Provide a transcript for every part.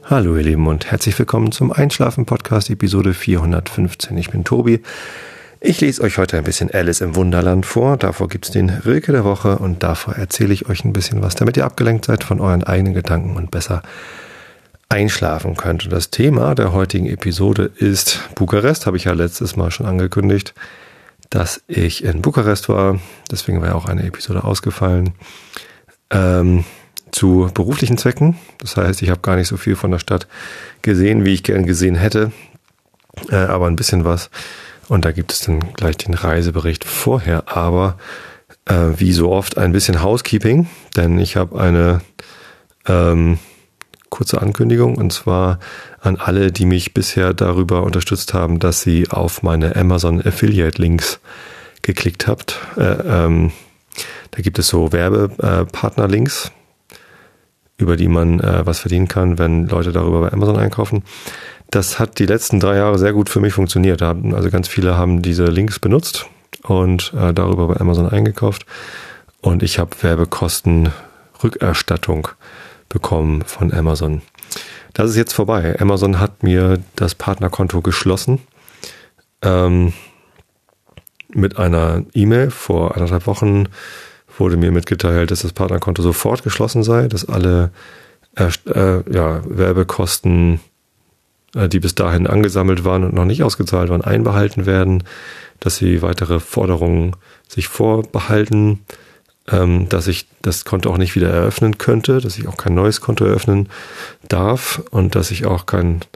Hallo ihr Lieben und herzlich willkommen zum Einschlafen-Podcast Episode 415. Ich bin Tobi. Ich lese euch heute ein bisschen Alice im Wunderland vor. Davor gibt es den Rilke der Woche und davor erzähle ich euch ein bisschen was, damit ihr abgelenkt seid von euren eigenen Gedanken und besser einschlafen könnt. Und das Thema der heutigen Episode ist Bukarest. Habe ich ja letztes Mal schon angekündigt, dass ich in Bukarest war. Deswegen war ja auch eine Episode ausgefallen. Zu beruflichen Zwecken. Das heißt, ich habe gar nicht so viel von der Stadt gesehen, wie ich gern gesehen hätte. Aber ein bisschen was. Und da gibt es dann gleich den Reisebericht vorher. Aber wie so oft ein bisschen Housekeeping. Denn ich habe eine kurze Ankündigung. Und zwar an alle, die mich bisher darüber unterstützt haben, dass sie auf meine Amazon Affiliate Links geklickt habt. Da gibt es so Werbepartner-Links, über die man was verdienen kann, wenn Leute darüber bei Amazon einkaufen. Das hat die letzten 3 Jahre sehr gut für mich funktioniert. Also ganz viele haben diese Links benutzt und darüber bei Amazon eingekauft. Und ich habe Werbekostenrückerstattung bekommen von Amazon. Das ist jetzt vorbei. Amazon hat mir das Partnerkonto geschlossen. Mit einer E-Mail vor 1,5 Wochen wurde mir mitgeteilt, dass das Partnerkonto sofort geschlossen sei, dass alle Werbekosten, die bis dahin angesammelt waren und noch nicht ausgezahlt waren, einbehalten werden, dass sie weitere Forderungen sich vorbehalten, dass ich das Konto auch nicht wieder eröffnen könnte, dass ich auch kein neues Konto eröffnen darf und dass ich auch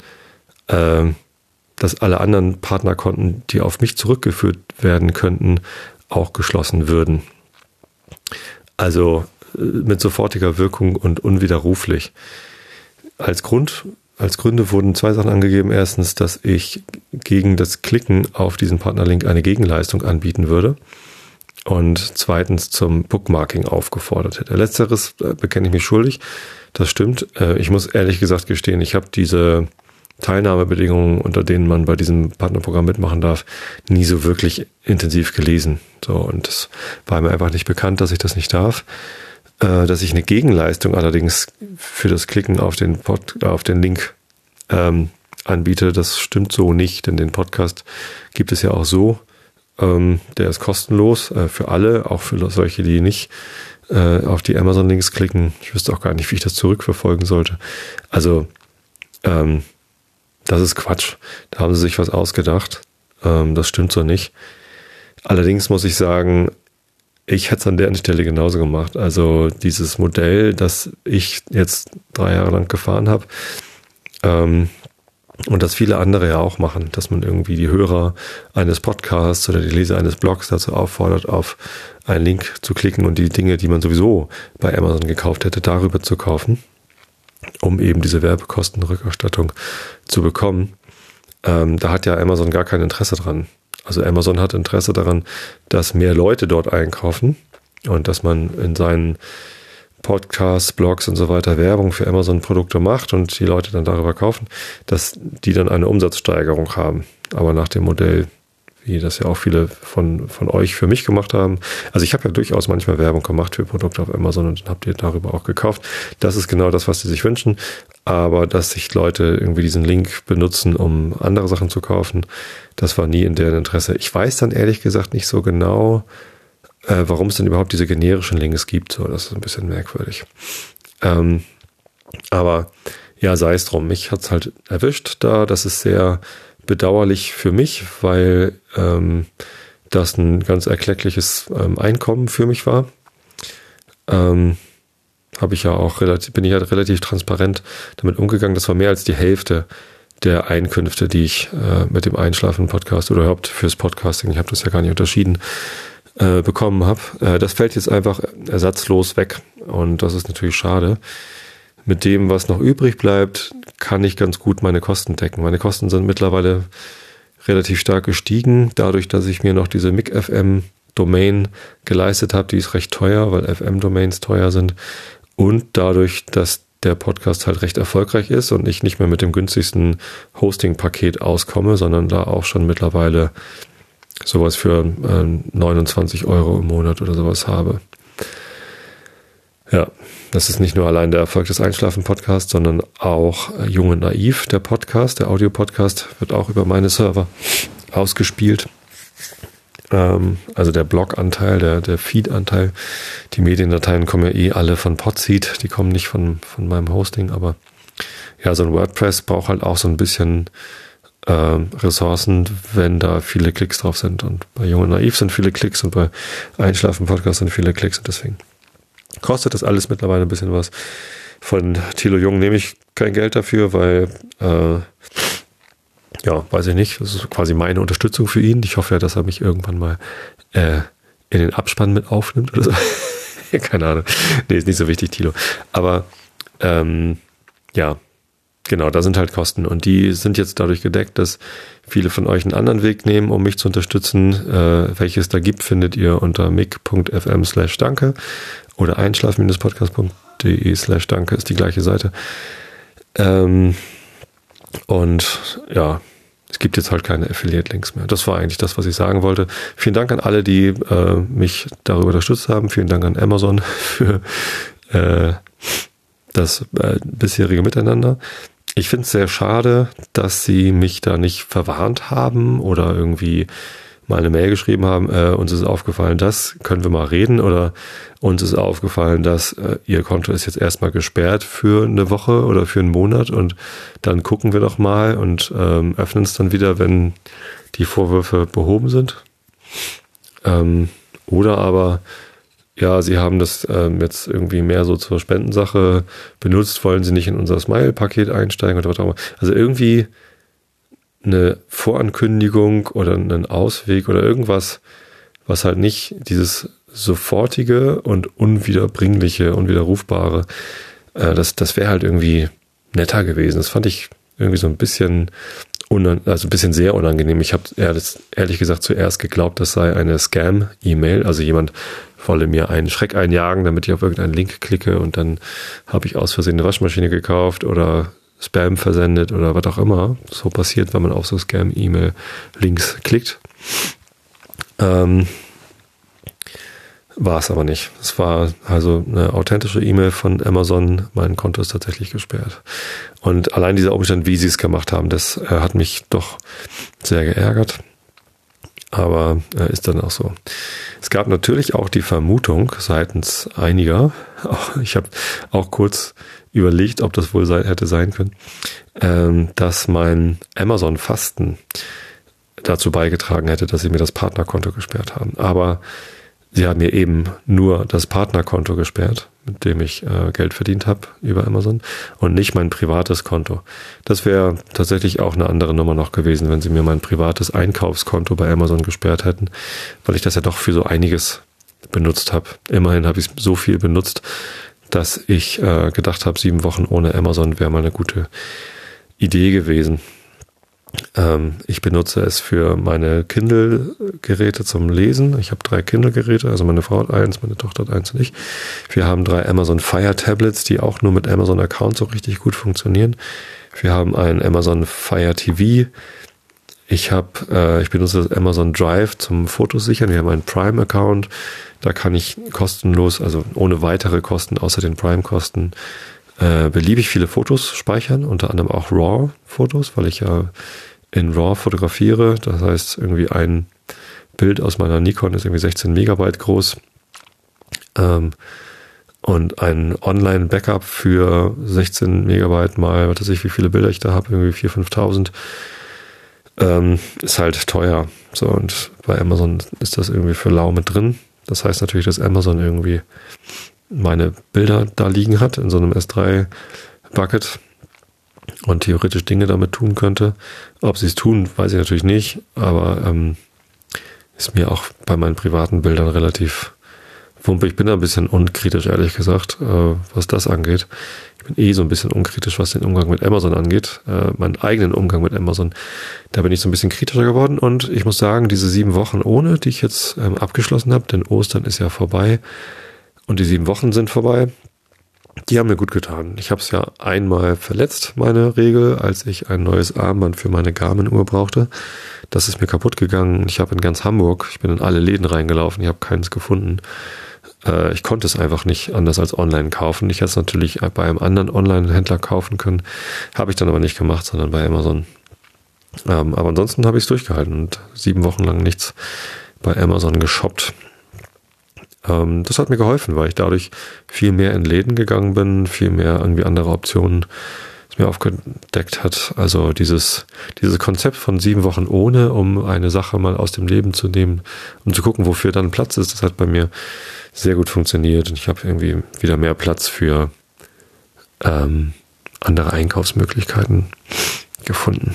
dass alle anderen Partnerkonten, die auf mich zurückgeführt werden könnten, auch geschlossen würden. Also mit sofortiger Wirkung und unwiderruflich. Als Gründe wurden 2 Sachen angegeben. Erstens, dass ich gegen das Klicken auf diesen Partnerlink eine Gegenleistung anbieten würde. Und zweitens zum Bookmarking aufgefordert hätte. Letzteres bekenne ich mich schuldig. Das stimmt. Ich muss ehrlich gesagt gestehen, ich habe diese Teilnahmebedingungen, unter denen man bei diesem Partnerprogramm mitmachen darf, nie so wirklich intensiv gelesen. So, und es war mir einfach nicht bekannt, dass ich das nicht darf. Dass ich eine Gegenleistung allerdings für das Klicken auf den Link anbiete, das stimmt so nicht, denn den Podcast gibt es ja auch so. Der ist kostenlos für alle, auch für solche, die nicht auf die Amazon-Links klicken. Ich wüsste auch gar nicht, wie ich das zurückverfolgen sollte. Also, das ist Quatsch. Da haben sie sich was ausgedacht. Das stimmt so nicht. Allerdings muss ich sagen, ich hätte es an der Stelle genauso gemacht. Also dieses Modell, das ich jetzt 3 Jahre lang gefahren habe und das viele andere ja auch machen, dass man irgendwie die Hörer eines Podcasts oder die Leser eines Blogs dazu auffordert, auf einen Link zu klicken und die Dinge, die man sowieso bei Amazon gekauft hätte, darüber zu kaufen, um eben diese Werbekostenrückerstattung zu bekommen. Da hat ja Amazon gar kein Interesse dran. Also Amazon hat Interesse daran, dass mehr Leute dort einkaufen und dass man in seinen Podcasts, Blogs und so weiter Werbung für Amazon-Produkte macht und die Leute dann darüber kaufen, dass die dann eine Umsatzsteigerung haben. Aber nach dem Modell, wie das ja auch viele von euch für mich gemacht haben. Also ich habe ja durchaus manchmal Werbung gemacht für Produkte auf Amazon und habt ihr darüber auch gekauft. Das ist genau das, was sie sich wünschen. Aber dass sich Leute irgendwie diesen Link benutzen, um andere Sachen zu kaufen, das war nie in deren Interesse. Ich weiß dann ehrlich gesagt nicht so genau, warum es denn überhaupt diese generischen Links gibt. So, das ist ein bisschen merkwürdig. Aber ja, sei es drum. Mich hat's halt erwischt da. Das ist sehr bedauerlich für mich, weil das ein ganz erkleckliches Einkommen für mich war. Bin ich ja relativ transparent damit umgegangen. Das war mehr als die Hälfte der Einkünfte, die ich mit dem Einschlafen-Podcast oder überhaupt fürs Podcasting, ich habe das ja gar nicht unterschieden, bekommen habe. Das fällt jetzt einfach ersatzlos weg und das ist natürlich schade. Mit dem, was noch übrig bleibt, kann ich ganz gut meine Kosten decken. Meine Kosten sind mittlerweile relativ stark gestiegen, dadurch, dass ich mir noch diese MIG-FM-Domain geleistet habe. Die ist recht teuer, weil FM-Domains teuer sind. Und dadurch, dass der Podcast halt recht erfolgreich ist und ich nicht mehr mit dem günstigsten Hosting-Paket auskomme, sondern da auch schon mittlerweile sowas für 29 € im Monat oder sowas habe. Ja, das ist nicht nur allein der Erfolg des Einschlafen-Podcasts, sondern auch Jung und Naiv, der Podcast, der Audio-Podcast, wird auch über meine Server ausgespielt. Also der Blog-Anteil, der Feed-Anteil. Die Mediendateien kommen ja alle von Podseed, die kommen nicht von meinem Hosting, aber ja, so ein WordPress braucht halt auch so ein bisschen Ressourcen, wenn da viele Klicks drauf sind. Und bei Jung und Naiv sind viele Klicks und bei Einschlafen-Podcast sind viele Klicks und deswegen kostet das alles mittlerweile ein bisschen was. Von Thilo Jung nehme ich kein Geld dafür, weil, weiß ich nicht, das ist quasi meine Unterstützung für ihn. Ich hoffe ja, dass er mich irgendwann mal in den Abspann mit aufnimmt oder so. Keine Ahnung. Nee, ist nicht so wichtig, Thilo. Aber, genau, da sind halt Kosten und die sind jetzt dadurch gedeckt, dass viele von euch einen anderen Weg nehmen, um mich zu unterstützen. Welches da gibt, findet ihr unter mic.fm/danke oder einschlafen-podcast.de/danke ist die gleiche Seite. Und ja, es gibt jetzt halt keine Affiliate-Links mehr. Das war eigentlich das, was ich sagen wollte. Vielen Dank an alle, die mich darüber unterstützt haben. Vielen Dank an Amazon für das bisherige Miteinander. Ich finde es sehr schade, dass sie mich da nicht verwarnt haben oder irgendwie mal eine Mail geschrieben haben, uns ist aufgefallen, das können wir mal reden, oder uns ist aufgefallen, dass ihr Konto ist jetzt erstmal gesperrt für eine Woche oder für einen Monat und dann gucken wir doch mal und öffnen es dann wieder, wenn die Vorwürfe behoben sind. Oder aber ja, sie haben das jetzt irgendwie mehr so zur Spendensache benutzt, wollen sie nicht in unser Smile-Paket einsteigen oder was auch immer. Also irgendwie eine Vorankündigung oder einen Ausweg oder irgendwas, was halt nicht dieses sofortige und unwiederbringliche, unwiderrufbare, das wäre halt irgendwie netter gewesen. Das fand ich irgendwie so ein bisschen sehr unangenehm. Ich habe ehrlich gesagt zuerst geglaubt, das sei eine Scam-E-Mail, also jemand wolle mir einen Schreck einjagen, damit ich auf irgendeinen Link klicke und dann habe ich aus Versehen eine Waschmaschine gekauft oder Spam versendet oder was auch immer so passiert, wenn man auf so Scam-E-Mail-Links klickt. War es aber nicht. Es war also eine authentische E-Mail von Amazon. Mein Konto ist tatsächlich gesperrt. Und allein dieser Umstand, wie sie es gemacht haben, das hat mich doch sehr geärgert. Aber ist dann auch so. Es gab natürlich auch die Vermutung seitens einiger, ich habe auch kurz überlegt, ob das wohl hätte sein können, dass mein Amazon-Fasten dazu beigetragen hätte, dass sie mir das Partnerkonto gesperrt haben. Aber sie haben mir eben nur das Partnerkonto gesperrt, mit dem ich Geld verdient habe über Amazon und nicht mein privates Konto. Das wäre tatsächlich auch eine andere Nummer noch gewesen, wenn sie mir mein privates Einkaufskonto bei Amazon gesperrt hätten, weil ich das ja doch für so einiges benutzt habe. Immerhin habe ich es so viel benutzt, dass ich gedacht habe, 7 Wochen ohne Amazon wäre mal eine gute Idee gewesen. Ich benutze es für meine Kindle-Geräte zum Lesen. Ich habe 3 Kindle-Geräte, also meine Frau hat 1, meine Tochter hat 1 und ich. Wir haben 3 Amazon Fire Tablets, die auch nur mit Amazon Account so richtig gut funktionieren. Wir haben ein Amazon Fire TV. Ich benutze das Amazon Drive zum Fotos sichern. Wir haben einen Prime-Account. Da kann ich kostenlos, also ohne weitere Kosten, außer den Prime-Kosten, beliebig viele Fotos speichern, unter anderem auch RAW-Fotos, weil ich ja in RAW fotografiere. Das heißt, irgendwie ein Bild aus meiner Nikon ist irgendwie 16 Megabyte groß. Und ein Online-Backup für 16 Megabyte mal, was weiß ich, wie viele Bilder ich da habe, irgendwie 4.000, 5.000, ist halt teuer. So, und bei Amazon ist das irgendwie für lau mit drin. Das heißt natürlich, dass Amazon irgendwie meine Bilder da liegen hat in so einem S3-Bucket und theoretisch Dinge damit tun könnte. Ob sie es tun, weiß ich natürlich nicht, aber ist mir auch bei meinen privaten Bildern relativ wumpe. Ich bin da ein bisschen unkritisch, ehrlich gesagt, was das angeht. Ich bin so ein bisschen unkritisch, was den Umgang mit Amazon angeht. Meinen eigenen Umgang mit Amazon, da bin ich so ein bisschen kritischer geworden und ich muss sagen, diese 7 Wochen ohne, die ich jetzt abgeschlossen habe, denn Ostern ist ja vorbei, und die 7 Wochen sind vorbei. Die haben mir gut getan. Ich habe es ja einmal verletzt, meine Regel, als ich ein neues Armband für meine Garmin-Uhr brauchte. Das ist mir kaputt gegangen. Ich habe in ganz Hamburg, ich bin in alle Läden reingelaufen, ich habe keins gefunden. Ich konnte es einfach nicht anders als online kaufen. Ich hätte es natürlich bei einem anderen Online-Händler kaufen können, habe ich dann aber nicht gemacht, sondern bei Amazon. Aber ansonsten habe ich es durchgehalten und 7 Wochen lang nichts bei Amazon geshoppt. Das hat mir geholfen, weil ich dadurch viel mehr in Läden gegangen bin, viel mehr irgendwie andere Optionen mir aufgedeckt hat. Also dieses Konzept von 7 Wochen ohne, um eine Sache mal aus dem Leben zu nehmen und zu gucken, wofür dann Platz ist, das hat bei mir sehr gut funktioniert und ich habe irgendwie wieder mehr Platz für andere Einkaufsmöglichkeiten gefunden.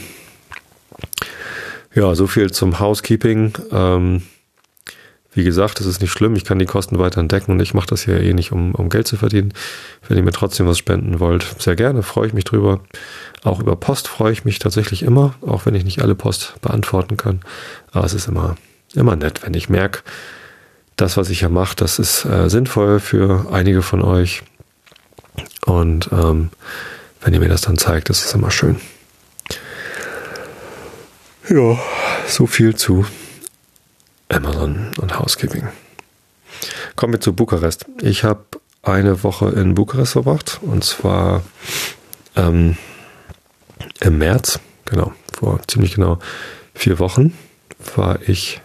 Ja, so viel zum Housekeeping. Wie gesagt, das ist nicht schlimm, ich kann die Kosten weiterhin decken und ich mache das ja eh nicht, um Geld zu verdienen. Wenn ihr mir trotzdem was spenden wollt, sehr gerne, freue ich mich drüber. Auch über Post freue ich mich tatsächlich immer, auch wenn ich nicht alle Post beantworten kann. Aber es ist immer nett, wenn ich merke, das, was ich hier mache, das ist sinnvoll für einige von euch. Und wenn ihr mir das dann zeigt, das ist immer schön. Ja, so viel zu Amazon und Housekeeping. Kommen wir zu Bukarest. Ich habe eine Woche in Bukarest verbracht und zwar im März, genau, vor ziemlich genau 4 Wochen war ich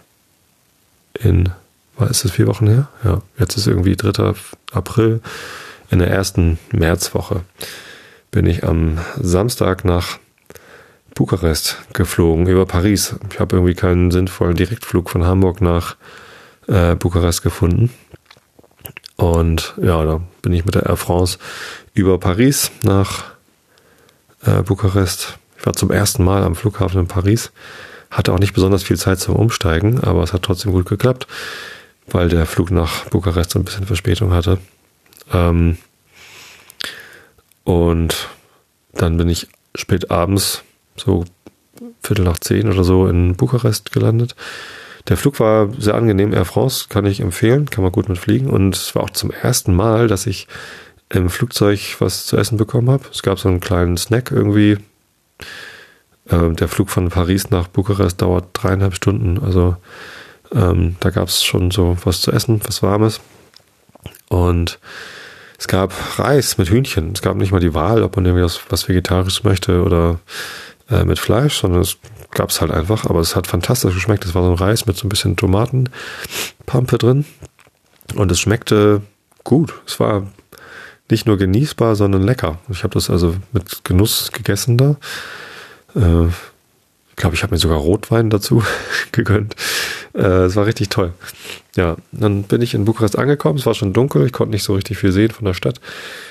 ist es 4 Wochen her? Ja, jetzt ist irgendwie 3. April. In der ersten Märzwoche bin ich am Samstag nach Bukarest geflogen, über Paris. Ich habe irgendwie keinen sinnvollen Direktflug von Hamburg nach Bukarest gefunden. Und ja, da bin ich mit der Air France über Paris nach Bukarest. Ich war zum ersten Mal am Flughafen in Paris. Hatte auch nicht besonders viel Zeit zum Umsteigen, aber es hat trotzdem gut geklappt, weil der Flug nach Bukarest so ein bisschen Verspätung hatte. Und dann bin ich spät abends, so 9:45 oder so, in Bukarest gelandet. Der Flug war sehr angenehm, Air France kann ich empfehlen, kann man gut mitfliegen. Und es war auch zum ersten Mal, dass ich im Flugzeug was zu essen bekommen habe. Es gab so einen kleinen Snack irgendwie. Der Flug von Paris nach Bukarest dauert 3,5 Stunden. Also da gab es schon so was zu essen, was Warmes. Und es gab Reis mit Hühnchen. Es gab nicht mal die Wahl, ob man irgendwie was Vegetarisches möchte oder mit Fleisch, sondern es gab es halt einfach. Aber es hat fantastisch geschmeckt. Es war so ein Reis mit so ein bisschen Tomatenpampe drin. Und es schmeckte gut. Es war nicht nur genießbar, sondern lecker. Ich habe das also mit Genuss gegessen da. Ich glaube, ich habe mir sogar Rotwein dazu gegönnt. Es war richtig toll. Ja, dann bin ich in Bukarest angekommen. Es war schon dunkel. Ich konnte nicht so richtig viel sehen von der Stadt.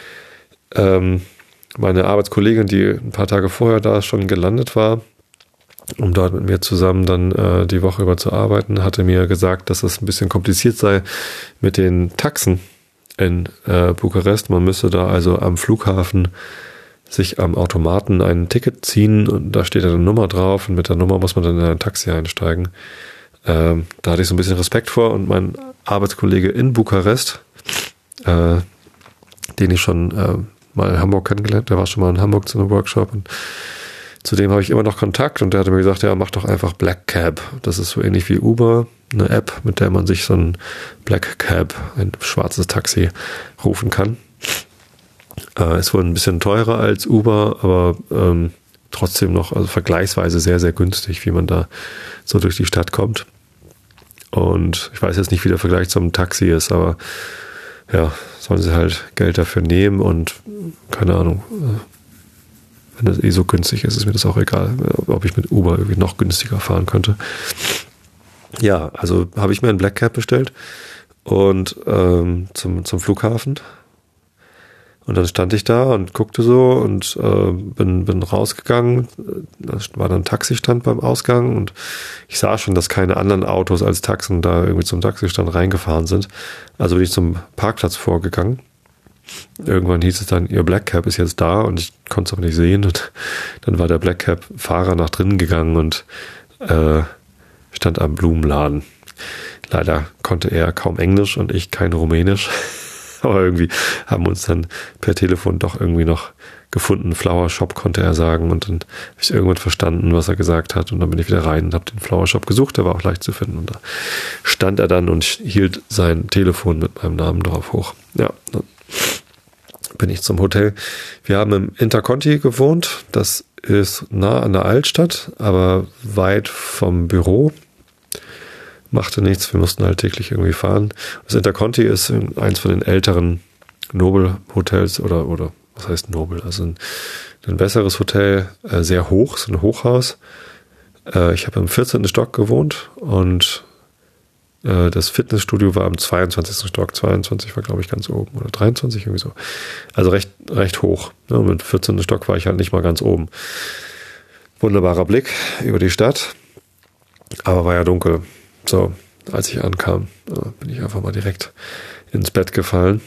Meine Arbeitskollegin, die ein paar Tage vorher da schon gelandet war, um dort mit mir zusammen dann die Woche über zu arbeiten, hatte mir gesagt, dass es ein bisschen kompliziert sei mit den Taxen in Bukarest. Man müsse da also am Flughafen sich am Automaten ein Ticket ziehen und da steht eine Nummer drauf und mit der Nummer muss man dann in ein Taxi einsteigen. Da hatte ich so ein bisschen Respekt vor und mein Arbeitskollege in Bukarest, den ich schon mal in Hamburg kennengelernt, der war schon mal in Hamburg zu einem Workshop und zu dem habe ich immer noch Kontakt und der hatte mir gesagt, ja, mach doch einfach Black Cab. Das ist so ähnlich wie Uber, eine App, mit der man sich so ein Black Cab, ein schwarzes Taxi rufen kann. Ist wohl ein bisschen teurer als Uber, aber trotzdem noch also vergleichsweise sehr, sehr günstig, wie man da so durch die Stadt kommt. Und ich weiß jetzt nicht, wie der Vergleich zum Taxi ist, aber ja, sollen sie halt Geld dafür nehmen und keine Ahnung, wenn das eh so günstig ist, ist mir das auch egal, ob ich mit Uber irgendwie noch günstiger fahren könnte. Ja, also habe ich mir einen Black Cab bestellt und zum Flughafen. Und dann stand ich da und guckte so und bin rausgegangen. Da war dann ein Taxistand beim Ausgang und ich sah schon, dass keine anderen Autos als Taxen da irgendwie zum Taxistand reingefahren sind. Also bin ich zum Parkplatz vorgegangen. Irgendwann hieß es dann, Ihr Black Cab ist jetzt da und ich konnte es aber nicht sehen. Und dann war der Black Cab-Fahrer nach drinnen gegangen und stand am Blumenladen. Leider konnte er kaum Englisch und ich kein Rumänisch. Aber irgendwie haben wir uns dann per Telefon doch irgendwie noch gefunden. Flower Shop konnte er sagen und dann habe ich irgendwann verstanden, was er gesagt hat und dann bin ich wieder rein und habe den Flower Shop gesucht, der war auch leicht zu finden und da stand er dann und hielt sein Telefon mit meinem Namen drauf hoch. Ja, dann bin ich zum Hotel. Wir haben im Interconti gewohnt, das ist nah an der Altstadt, aber weit vom Büro. Machte nichts, wir mussten halt täglich irgendwie fahren. Das Interconti ist eins von den älteren Nobel-Hotels oder was heißt Nobel? Also ein besseres Hotel, sehr hoch, so ein Hochhaus. Ich habe im 14. Stock gewohnt und das Fitnessstudio war im 22. Stock. 22 war, glaube ich, ganz oben oder 23 irgendwie so. Also recht hoch. Ja, mit 14. Stock war ich halt nicht mal ganz oben. Wunderbarer Blick über die Stadt, aber war ja dunkel. So, als ich ankam, bin ich einfach mal direkt ins Bett gefallen.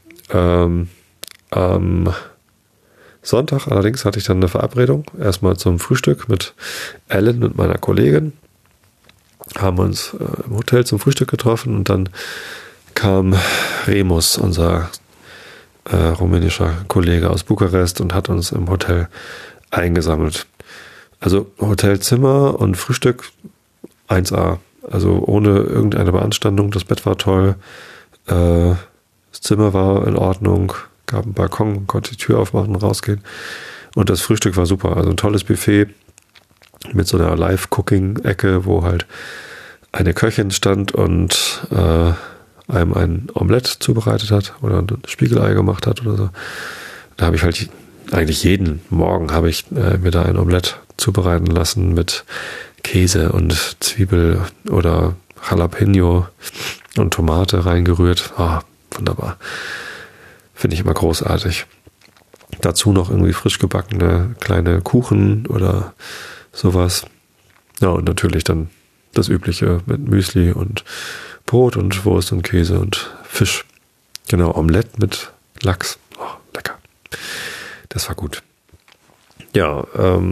Am Sonntag allerdings hatte ich dann eine Verabredung. Erstmal zum Frühstück mit Ellen und meiner Kollegin. Haben uns im Hotel zum Frühstück getroffen und dann kam Remus, unser rumänischer Kollege aus Bukarest und hat uns im Hotel eingesammelt. Also Hotelzimmer und Frühstück 1A. Also ohne irgendeine Beanstandung. Das Bett war toll. Das Zimmer war in Ordnung. Gab einen Balkon, konnte die Tür aufmachen und rausgehen. Und das Frühstück war super. Also ein tolles Buffet mit so einer Live-Cooking-Ecke, wo halt eine Köchin stand und einem ein Omelett zubereitet hat oder ein Spiegelei gemacht hat oder so. Da habe ich halt eigentlich jeden Morgen habe ich mir da ein Omelett zubereiten lassen mit Käse und Zwiebel oder Jalapeno und Tomate reingerührt. Wunderbar. Finde ich immer großartig. Dazu noch irgendwie frisch gebackene kleine Kuchen oder sowas. Ja, und natürlich dann das Übliche mit Müsli und Brot und Wurst und Käse und Fisch. Genau, Omelett mit Lachs. Lecker. Das war gut. Ja,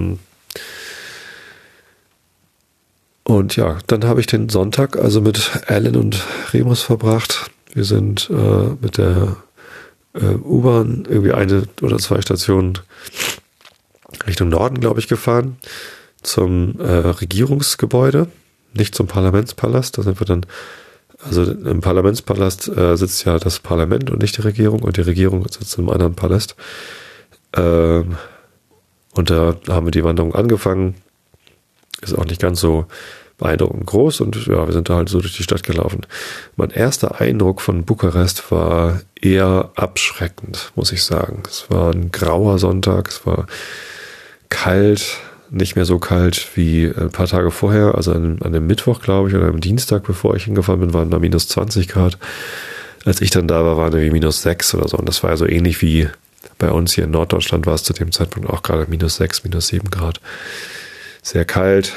und ja, dann habe ich den Sonntag also mit Alan und Remus verbracht. Wir sind mit der U-Bahn irgendwie 1 oder 2 Stationen Richtung Norden, glaube ich, gefahren. Zum Regierungsgebäude, nicht zum Parlamentspalast. Da sind wir dann, also im Parlamentspalast sitzt ja das Parlament und nicht die Regierung und die Regierung sitzt in einem anderen Palast. Und da haben wir die Wanderung angefangen. Ist auch nicht ganz so beeindruckend groß und ja, wir sind da halt so durch die Stadt gelaufen. Mein erster Eindruck von Bukarest war eher abschreckend, muss ich sagen. Es war ein grauer Sonntag, es war kalt, nicht mehr so kalt wie ein paar Tage vorher, also an dem Mittwoch, glaube ich, oder am Dienstag, bevor ich hingefahren bin, waren da minus 20 Grad. Als ich dann da war, waren irgendwie minus 6 oder so und das war ja so ähnlich wie bei uns hier in Norddeutschland war es zu dem Zeitpunkt auch gerade minus 6, minus 7 Grad. Sehr kalt,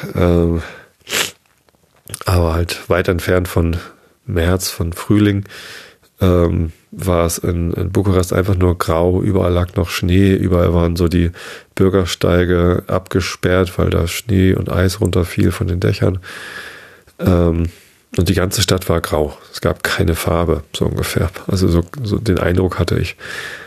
aber halt weit entfernt von März, von Frühling, war es in Bukarest einfach nur grau, überall lag noch Schnee, überall waren so die Bürgersteige abgesperrt, weil da Schnee und Eis runterfiel von den Dächern. Und die ganze Stadt war grau. Es gab keine Farbe, so ungefähr. Also so den Eindruck hatte ich.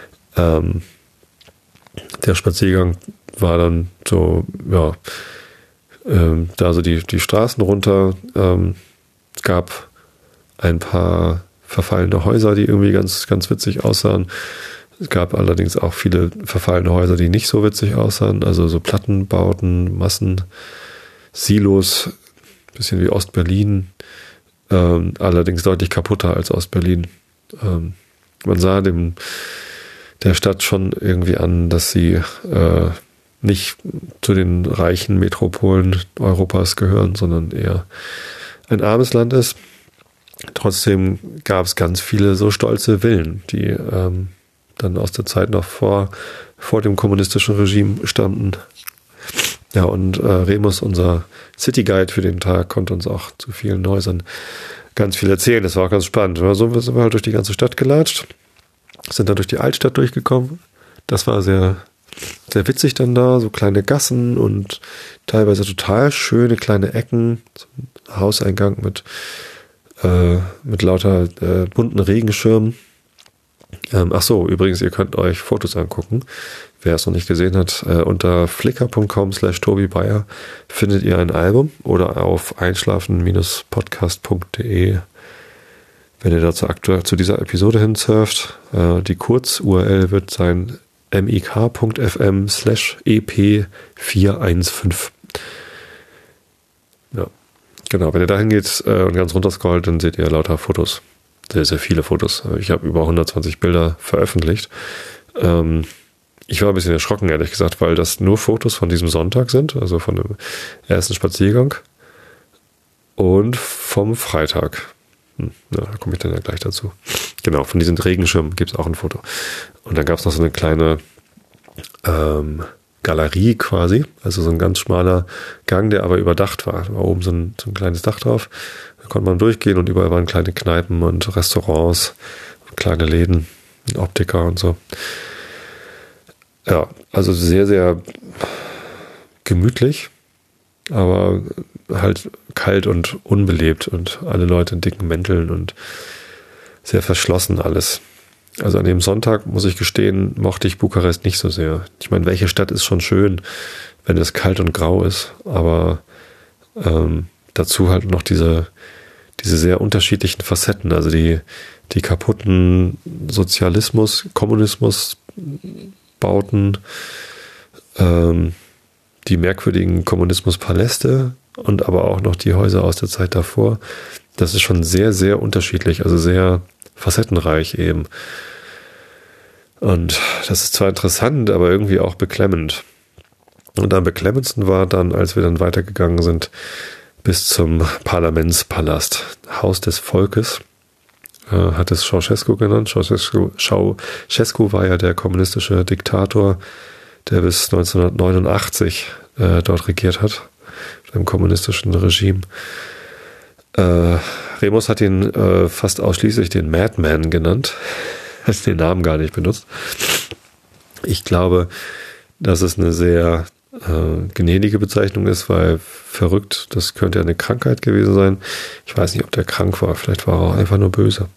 Der Spaziergang war dann so, ja, da so die Straßen runter. Es gab ein paar verfallene Häuser, die irgendwie ganz, ganz witzig aussahen. Es gab allerdings auch viele verfallene Häuser, die nicht so witzig aussahen. Also so Plattenbauten, Massen, Silos, bisschen wie Ostberlin. Allerdings deutlich kaputter als Ostberlin. Man sah der Stadt schon irgendwie an, dass sie nicht zu den reichen Metropolen Europas gehören, sondern eher ein armes Land ist. Trotzdem gab es ganz viele so stolze Villen, die dann aus der Zeit noch vor dem kommunistischen Regime stammten. Ja, und Remus, unser City Guide für den Tag, konnte uns auch zu vielen Häusern ganz viel erzählen. Das war auch ganz spannend. So sind wir halt durch die ganze Stadt gelatscht, sind dann durch die Altstadt durchgekommen. Das war sehr, sehr witzig dann da, so kleine Gassen und teilweise total schöne kleine Ecken, so ein Hauseingang mit lauter bunten Regenschirmen. Ach so, übrigens, ihr könnt euch Fotos angucken. Wer es noch nicht gesehen hat, unter flickr.com/tobibayer findet ihr ein Album oder auf einschlafen-podcast.de, wenn ihr dazu aktuell zu dieser Episode hinsurft. Die Kurz-URL wird sein mik.fm/ep415. Ja, genau. Wenn ihr da hingeht und ganz runter scrollt, dann seht ihr lauter Fotos. Sehr, sehr viele Fotos. Ich habe über 120 Bilder veröffentlicht. Ich war ein bisschen erschrocken, ehrlich gesagt, weil das nur Fotos von diesem Sonntag sind, also von dem ersten Spaziergang und vom Freitag. Da komme ich dann ja gleich dazu. Genau, von diesen Regenschirmen gibt es auch ein Foto. Und dann gab es noch so eine kleine Galerie quasi, also so ein ganz schmaler Gang, der aber überdacht war. Da war oben so ein kleines Dach drauf. Da konnte man durchgehen und überall waren kleine Kneipen und Restaurants, kleine Läden, Optiker und so. Ja, also sehr, sehr gemütlich, aber halt kalt und unbelebt und alle Leute in dicken Mänteln und sehr verschlossen alles. Also an dem Sonntag, muss ich gestehen, mochte ich Bukarest nicht so sehr. Ich meine, welche Stadt ist schon schön, wenn es kalt und grau ist, aber dazu halt noch diese sehr unterschiedlichen Facetten, also die kaputten Sozialismus, Kommunismus Bauten, die merkwürdigen Kommunismuspaläste und aber auch noch die Häuser aus der Zeit davor. Das ist schon sehr, sehr unterschiedlich, also sehr facettenreich eben. Und das ist zwar interessant, aber irgendwie auch beklemmend. Und am beklemmendsten war dann, als wir dann weitergegangen sind, bis zum Parlamentspalast, Haus des Volkes, hat es Ceausescu genannt. Ceausescu war ja der kommunistische Diktator, der bis 1989 dort regiert hat, im kommunistischen Regime. Remus hat ihn fast ausschließlich den Madman genannt, hat den Namen gar nicht benutzt. Ich glaube, dass es eine sehr gnädige Bezeichnung ist, weil verrückt, das könnte ja eine Krankheit gewesen sein. Ich weiß nicht, ob der krank war, vielleicht war er auch einfach nur böse.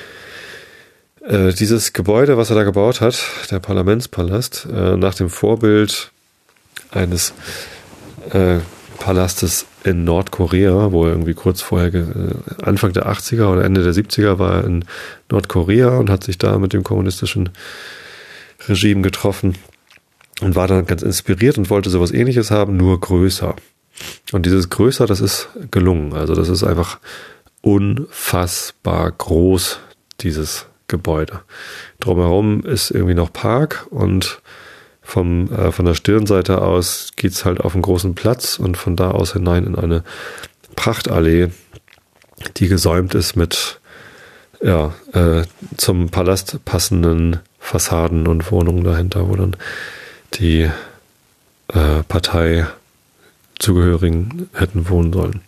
Dieses Gebäude, was er da gebaut hat, der Parlamentspalast, nach dem Vorbild eines Palastes in Nordkorea, wo er irgendwie kurz vorher, Anfang der 80er oder Ende der 70er war er in Nordkorea und hat sich da mit dem kommunistischen Regime getroffen und war dann ganz inspiriert und wollte sowas Ähnliches haben, nur größer. Und dieses größer, das ist gelungen. Also das ist einfach unfassbar groß, dieses Gebäude. Drumherum ist irgendwie noch Park und von der Stirnseite aus geht's halt auf einen großen Platz und von da aus hinein in eine Prachtallee, die gesäumt ist mit zum Palast passenden Fassaden und Wohnungen dahinter, wo dann die Parteizugehörigen hätten wohnen sollen.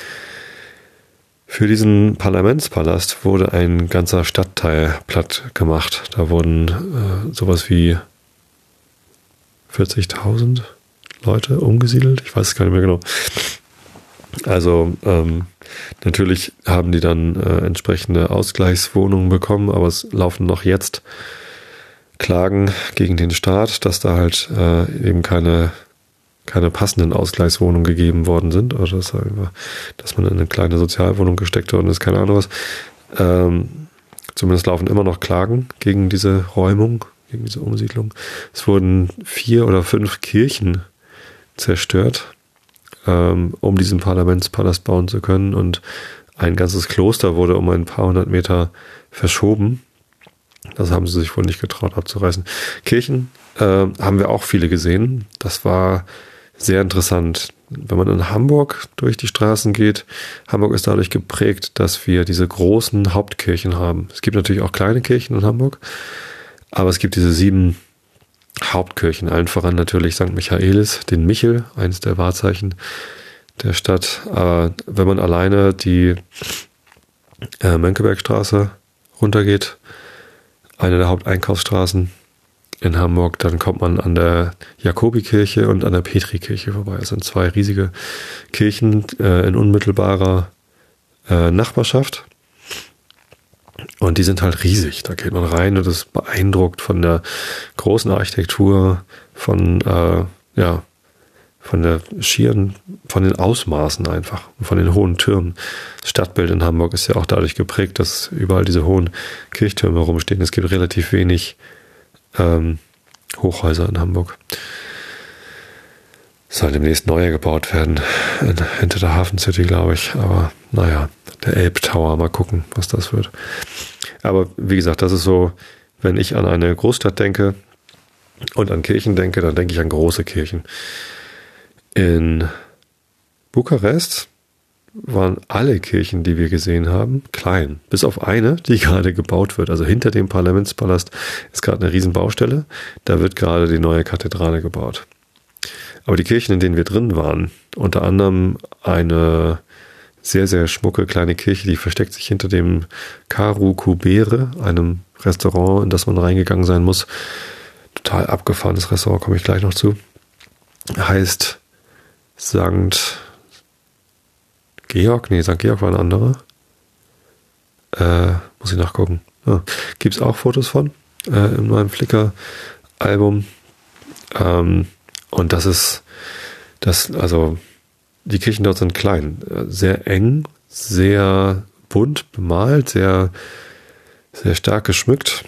Für diesen Parlamentspalast wurde ein ganzer Stadtteil platt gemacht. Da wurden sowas wie 40.000 Leute umgesiedelt. Ich weiß es gar nicht mehr genau. Also natürlich haben die dann entsprechende Ausgleichswohnungen bekommen, aber es laufen noch jetzt Klagen gegen den Staat, dass da halt eben keine passenden Ausgleichswohnungen gegeben worden sind oder dass man in eine kleine Sozialwohnung gesteckt worden ist, keine Ahnung was. Zumindest laufen immer noch Klagen gegen diese Räumung, gegen diese Umsiedlung. Es wurden 4 oder 5 Kirchen zerstört, um diesen Parlamentspalast bauen zu können, und ein ganzes Kloster wurde um ein paar 100 Meter verschoben. Das haben sie sich wohl nicht getraut abzureißen. Kirchen haben wir auch viele gesehen. Das war sehr interessant. Wenn man in Hamburg durch die Straßen geht, Hamburg ist dadurch geprägt, dass wir diese großen Hauptkirchen haben. Es gibt natürlich auch kleine Kirchen in Hamburg, aber es gibt diese 7 Hauptkirchen, allen voran natürlich St. Michaelis, den Michel, eines der Wahrzeichen der Stadt. Aber wenn man alleine die Mönckebergstraße runtergeht, eine der Haupteinkaufsstraßen in Hamburg, dann kommt man an der Jakobikirche und an der Petrikirche vorbei. Es sind 2 riesige Kirchen in unmittelbarer Nachbarschaft. Und die sind halt riesig. Da geht man rein und ist beeindruckt von der großen Architektur, von von den Ausmaßen einfach, von den hohen Türmen. Das Stadtbild in Hamburg ist ja auch dadurch geprägt, dass überall diese hohen Kirchtürme rumstehen. Es gibt relativ wenig Hochhäuser in Hamburg. Soll demnächst neuer gebaut werden, hinter der Hafen City, glaube ich. Aber naja, der Elbtower, mal gucken, was das wird. Aber wie gesagt, das ist so, wenn ich an eine Großstadt denke und an Kirchen denke, dann denke ich an große Kirchen. In Bukarest waren alle Kirchen, die wir gesehen haben, klein. Bis auf eine, die gerade gebaut wird. Also hinter dem Parlamentspalast ist gerade eine Riesenbaustelle. Da wird gerade die neue Kathedrale gebaut. Aber die Kirchen, in denen wir drin waren, unter anderem eine sehr, sehr schmucke kleine Kirche, die versteckt sich hinter dem Karu Kubere, einem Restaurant, in das man reingegangen sein muss. Total abgefahrenes Restaurant, komme ich gleich noch zu. Heißt St. Georg? Nee, St. Georg war ein anderer. Muss ich nachgucken. Gibt es auch Fotos von in meinem Flickr-Album. Und also die Kirchen dort sind klein, sehr eng, sehr bunt bemalt, sehr, sehr stark geschmückt.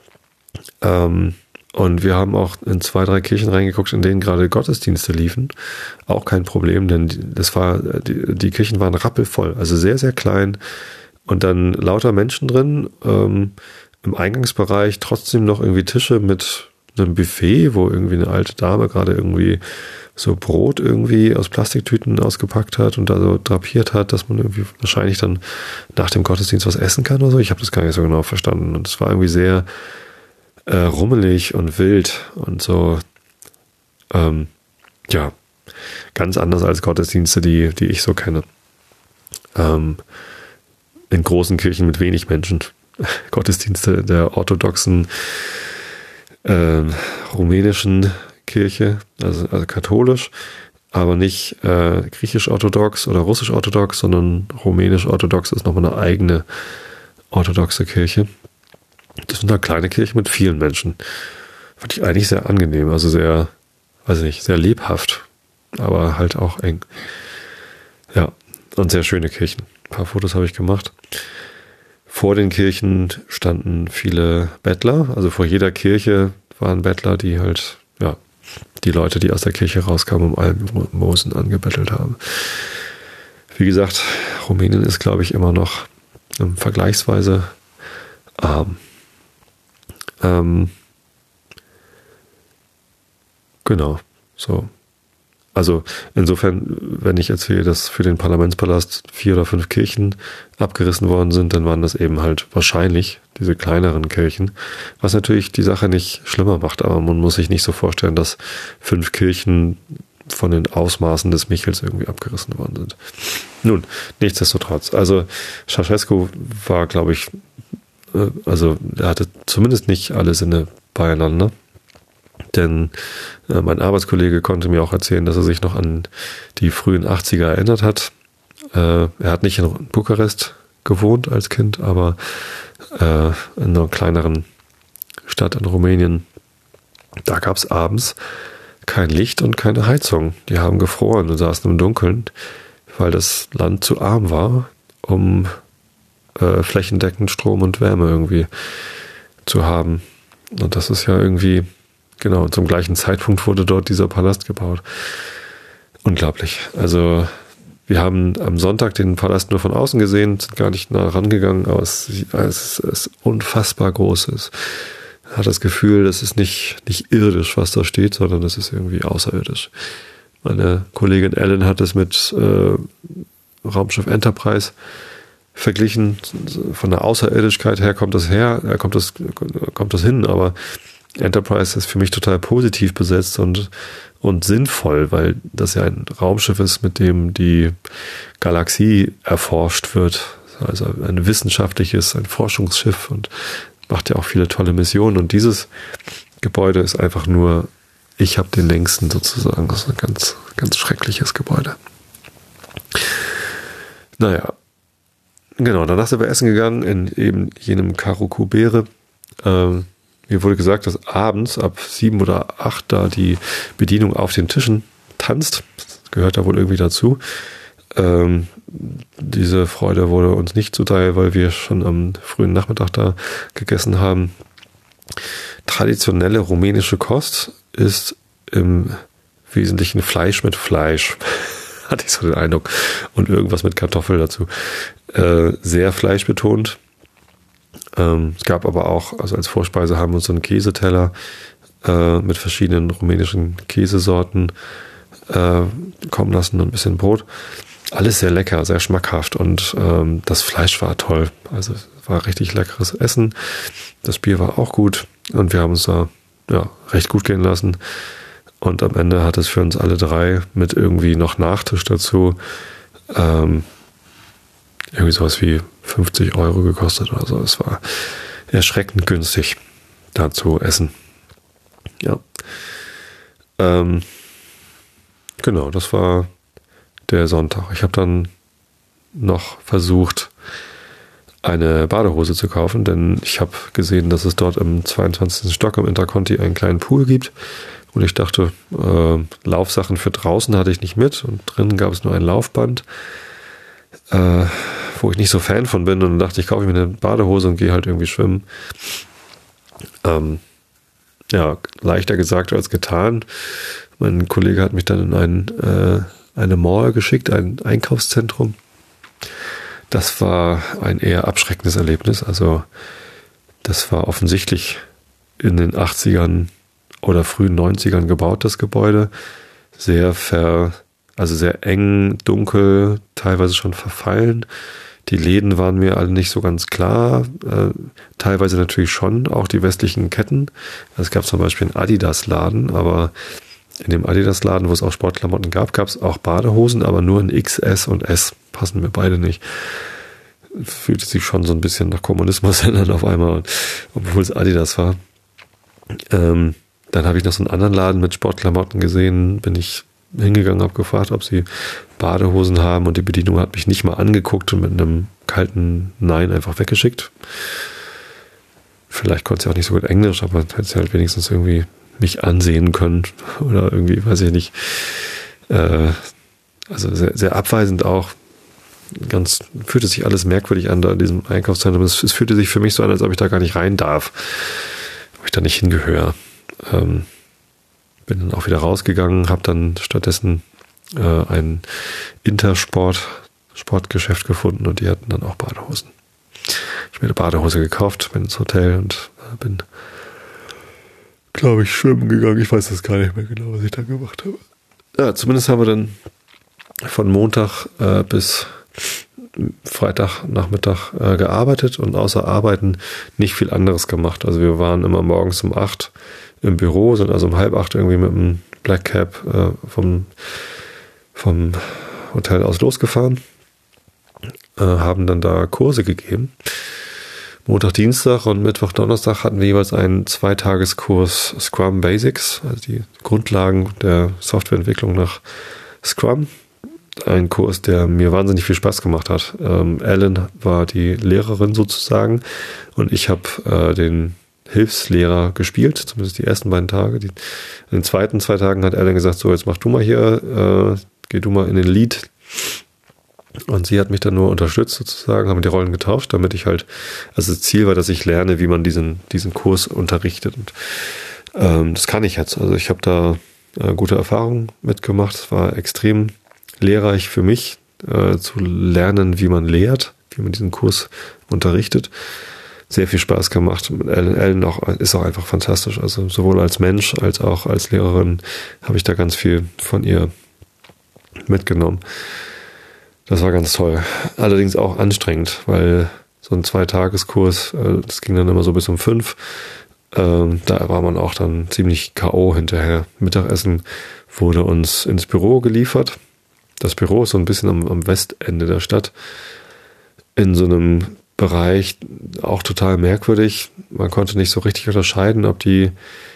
Und wir haben auch in 2, 3 Kirchen reingeguckt, in denen gerade Gottesdienste liefen. Auch kein Problem, denn die Kirchen waren rappelvoll, also sehr, sehr klein. Und dann lauter Menschen drin, im Eingangsbereich trotzdem noch irgendwie Tische mit einem Buffet, wo irgendwie eine alte Dame gerade irgendwie so Brot irgendwie aus Plastiktüten ausgepackt hat und da so drapiert hat, dass man irgendwie wahrscheinlich dann nach dem Gottesdienst was essen kann oder so. Ich habe das gar nicht so genau verstanden. Und es war irgendwie sehr rummelig und wild und so, ganz anders als Gottesdienste, die ich so kenne. In großen Kirchen mit wenig Menschen. Gottesdienste der orthodoxen rumänischen Kirche, also katholisch, aber nicht griechisch-orthodox oder russisch-orthodox, sondern rumänisch-orthodox ist nochmal eine eigene orthodoxe Kirche. Das sind eine kleine Kirche mit vielen Menschen. Fand ich eigentlich sehr angenehm, also sehr, weiß nicht, sehr lebhaft, aber halt auch eng. Ja, und sehr schöne Kirchen. Ein paar Fotos habe ich gemacht. Vor den Kirchen standen viele Bettler, also vor jeder Kirche waren Bettler, die halt, die Leute, die aus der Kirche rauskamen, um Almosen angebettelt haben. Wie gesagt, Rumänien ist, glaube ich, immer noch vergleichsweise arm. Genau, so. Also insofern, wenn ich erzähle, dass für den Parlamentspalast 4 oder 5 Kirchen abgerissen worden sind, dann waren das eben halt wahrscheinlich diese kleineren Kirchen, was natürlich die Sache nicht schlimmer macht, aber man muss sich nicht so vorstellen, dass 5 Kirchen von den Ausmaßen des Michels irgendwie abgerissen worden sind. Nun, nichtsdestotrotz, also Ceausescu war, glaube ich, also er hatte zumindest nicht alle Sinne beieinander. Denn mein Arbeitskollege konnte mir auch erzählen, dass er sich noch an die frühen 80er erinnert hat. Er hat nicht in Bukarest gewohnt als Kind, aber in einer kleineren Stadt in Rumänien. Da gab es abends kein Licht und keine Heizung. Die haben gefroren und saßen im Dunkeln, weil das Land zu arm war, um flächendeckend Strom und Wärme irgendwie zu haben. Und das ist ja irgendwie... Genau, zum gleichen Zeitpunkt wurde dort dieser Palast gebaut. Unglaublich. Also wir haben am Sonntag den Palast nur von außen gesehen, sind gar nicht nah rangegangen, aber es ist unfassbar groß. Es hat das Gefühl, das ist nicht irdisch, was da steht, sondern das ist irgendwie außerirdisch. Meine Kollegin Ellen hat es mit Raumschiff Enterprise verglichen. Von der Außerirdischkeit her kommt das hin, aber Enterprise ist für mich total positiv besetzt und sinnvoll, weil das ja ein Raumschiff ist, mit dem die Galaxie erforscht wird. Also ein wissenschaftliches, ein Forschungsschiff und macht ja auch viele tolle Missionen. Und dieses Gebäude ist einfach nur, ich habe den längsten sozusagen. Das ist ein ganz, ganz schreckliches Gebäude. Naja, Genau, danach sind wir essen gegangen in eben jenem Karo Kubere. Mir wurde gesagt, dass abends ab 7 oder 8 da die Bedienung auf den Tischen tanzt. Das gehört da wohl irgendwie dazu. Diese Freude wurde uns nicht zuteil, weil wir schon am frühen Nachmittag da gegessen haben. Traditionelle rumänische Kost ist im Wesentlichen Fleisch mit Fleisch, hatte ich so den Eindruck, und irgendwas mit Kartoffel dazu. Sehr fleischbetont. Es gab aber auch, also als Vorspeise haben wir uns so einen Käseteller mit verschiedenen rumänischen Käsesorten kommen lassen und ein bisschen Brot. Alles sehr lecker, sehr schmackhaft, und das Fleisch war toll. Also es war richtig leckeres Essen. Das Bier war auch gut und wir haben uns da recht gut gehen lassen. Und am Ende hat es für uns alle drei mit irgendwie noch Nachtisch dazu irgendwie sowas wie 50 € gekostet oder so. Es war erschreckend günstig, da zu essen. Ja. Genau, das war der Sonntag. Ich habe dann noch versucht, eine Badehose zu kaufen, denn ich habe gesehen, dass es dort im 22. Stock im Interconti einen kleinen Pool gibt. Und ich dachte, Laufsachen für draußen hatte ich nicht mit. Und drinnen gab es nur ein Laufband, wo ich nicht so Fan von bin. Und dann dachte ich, kaufe mir eine Badehose und gehe halt irgendwie schwimmen. Leichter gesagt als getan. Mein Kollege hat mich dann in eine Mall geschickt, ein Einkaufszentrum. Das war ein eher abschreckendes Erlebnis. Also das war offensichtlich in den 80ern oder frühen 90ern gebaut, das Gebäude. Sehr eng, dunkel, teilweise schon verfallen. Die Läden waren mir alle nicht so ganz klar. Teilweise natürlich schon, auch die westlichen Ketten. Es gab zum Beispiel einen Adidas-Laden, aber in dem Adidas-Laden, wo es auch Sportklamotten gab, gab es auch Badehosen, aber nur in XS und S. Passen mir beide nicht. Fühlte sich schon so ein bisschen nach Kommunismus an auf einmal, obwohl es Adidas war. Dann habe ich noch so einen anderen Laden mit Sportklamotten gesehen, bin ich hingegangen, habe gefragt, ob sie Badehosen haben, und die Bedienung hat mich nicht mal angeguckt und mit einem kalten Nein einfach weggeschickt. Vielleicht konnte sie auch nicht so gut Englisch, aber hätte sie halt wenigstens irgendwie mich ansehen können oder irgendwie, weiß ich nicht. Also sehr, sehr abweisend auch. Fühlte sich alles merkwürdig an da in diesem Einkaufszentrum. Es fühlte sich für mich so an, als ob ich da gar nicht rein darf. Ob ich da nicht hingehöre. Bin dann auch wieder rausgegangen, habe dann stattdessen ein Sportgeschäft gefunden, und die hatten dann auch Badehosen. Ich habe mir eine Badehose gekauft, bin ins Hotel und bin, glaube ich, schwimmen gegangen. Ich weiß das gar nicht mehr genau, was ich da gemacht habe. Ja, zumindest haben wir dann von Montag bis Freitagnachmittag gearbeitet und außer Arbeiten nicht viel anderes gemacht. Also wir waren immer morgens um 8 im Büro, sind also um 7:30 irgendwie mit dem Black Cab vom Hotel aus losgefahren, haben dann da Kurse gegeben. Montag, Dienstag und Mittwoch, Donnerstag hatten wir jeweils einen 2-Tageskurs Scrum Basics, also die Grundlagen der Softwareentwicklung nach Scrum. Ein Kurs, der mir wahnsinnig viel Spaß gemacht hat. Ellen war die Lehrerin sozusagen, und ich habe den Hilfslehrer gespielt, zumindest die ersten beiden Tage. In den zweiten 2 Tagen hat Ellen gesagt, so, jetzt mach du mal hier, geh du mal in den Lead. Und sie hat mich dann nur unterstützt sozusagen, haben die Rollen getauscht, damit ich halt, also das Ziel war, dass ich lerne, wie man diesen Kurs unterrichtet. Und das kann ich jetzt. Also ich habe da gute Erfahrungen mitgemacht. Es war extrem lehrreich für mich, zu lernen, wie man lehrt, wie man diesen Kurs unterrichtet. Sehr viel Spaß gemacht. Ellen ist auch einfach fantastisch. Also sowohl als Mensch als auch als Lehrerin habe ich da ganz viel von ihr mitgenommen. Das war ganz toll. Allerdings auch anstrengend, weil so ein 2-Tageskurs, das ging dann immer so bis um 5. Da war man auch dann ziemlich K.O. hinterher. Mittagessen wurde uns ins Büro geliefert. Das Büro ist so ein bisschen am Westende der Stadt. In so einem Bereich, auch total merkwürdig. Man konnte nicht so richtig unterscheiden, ob die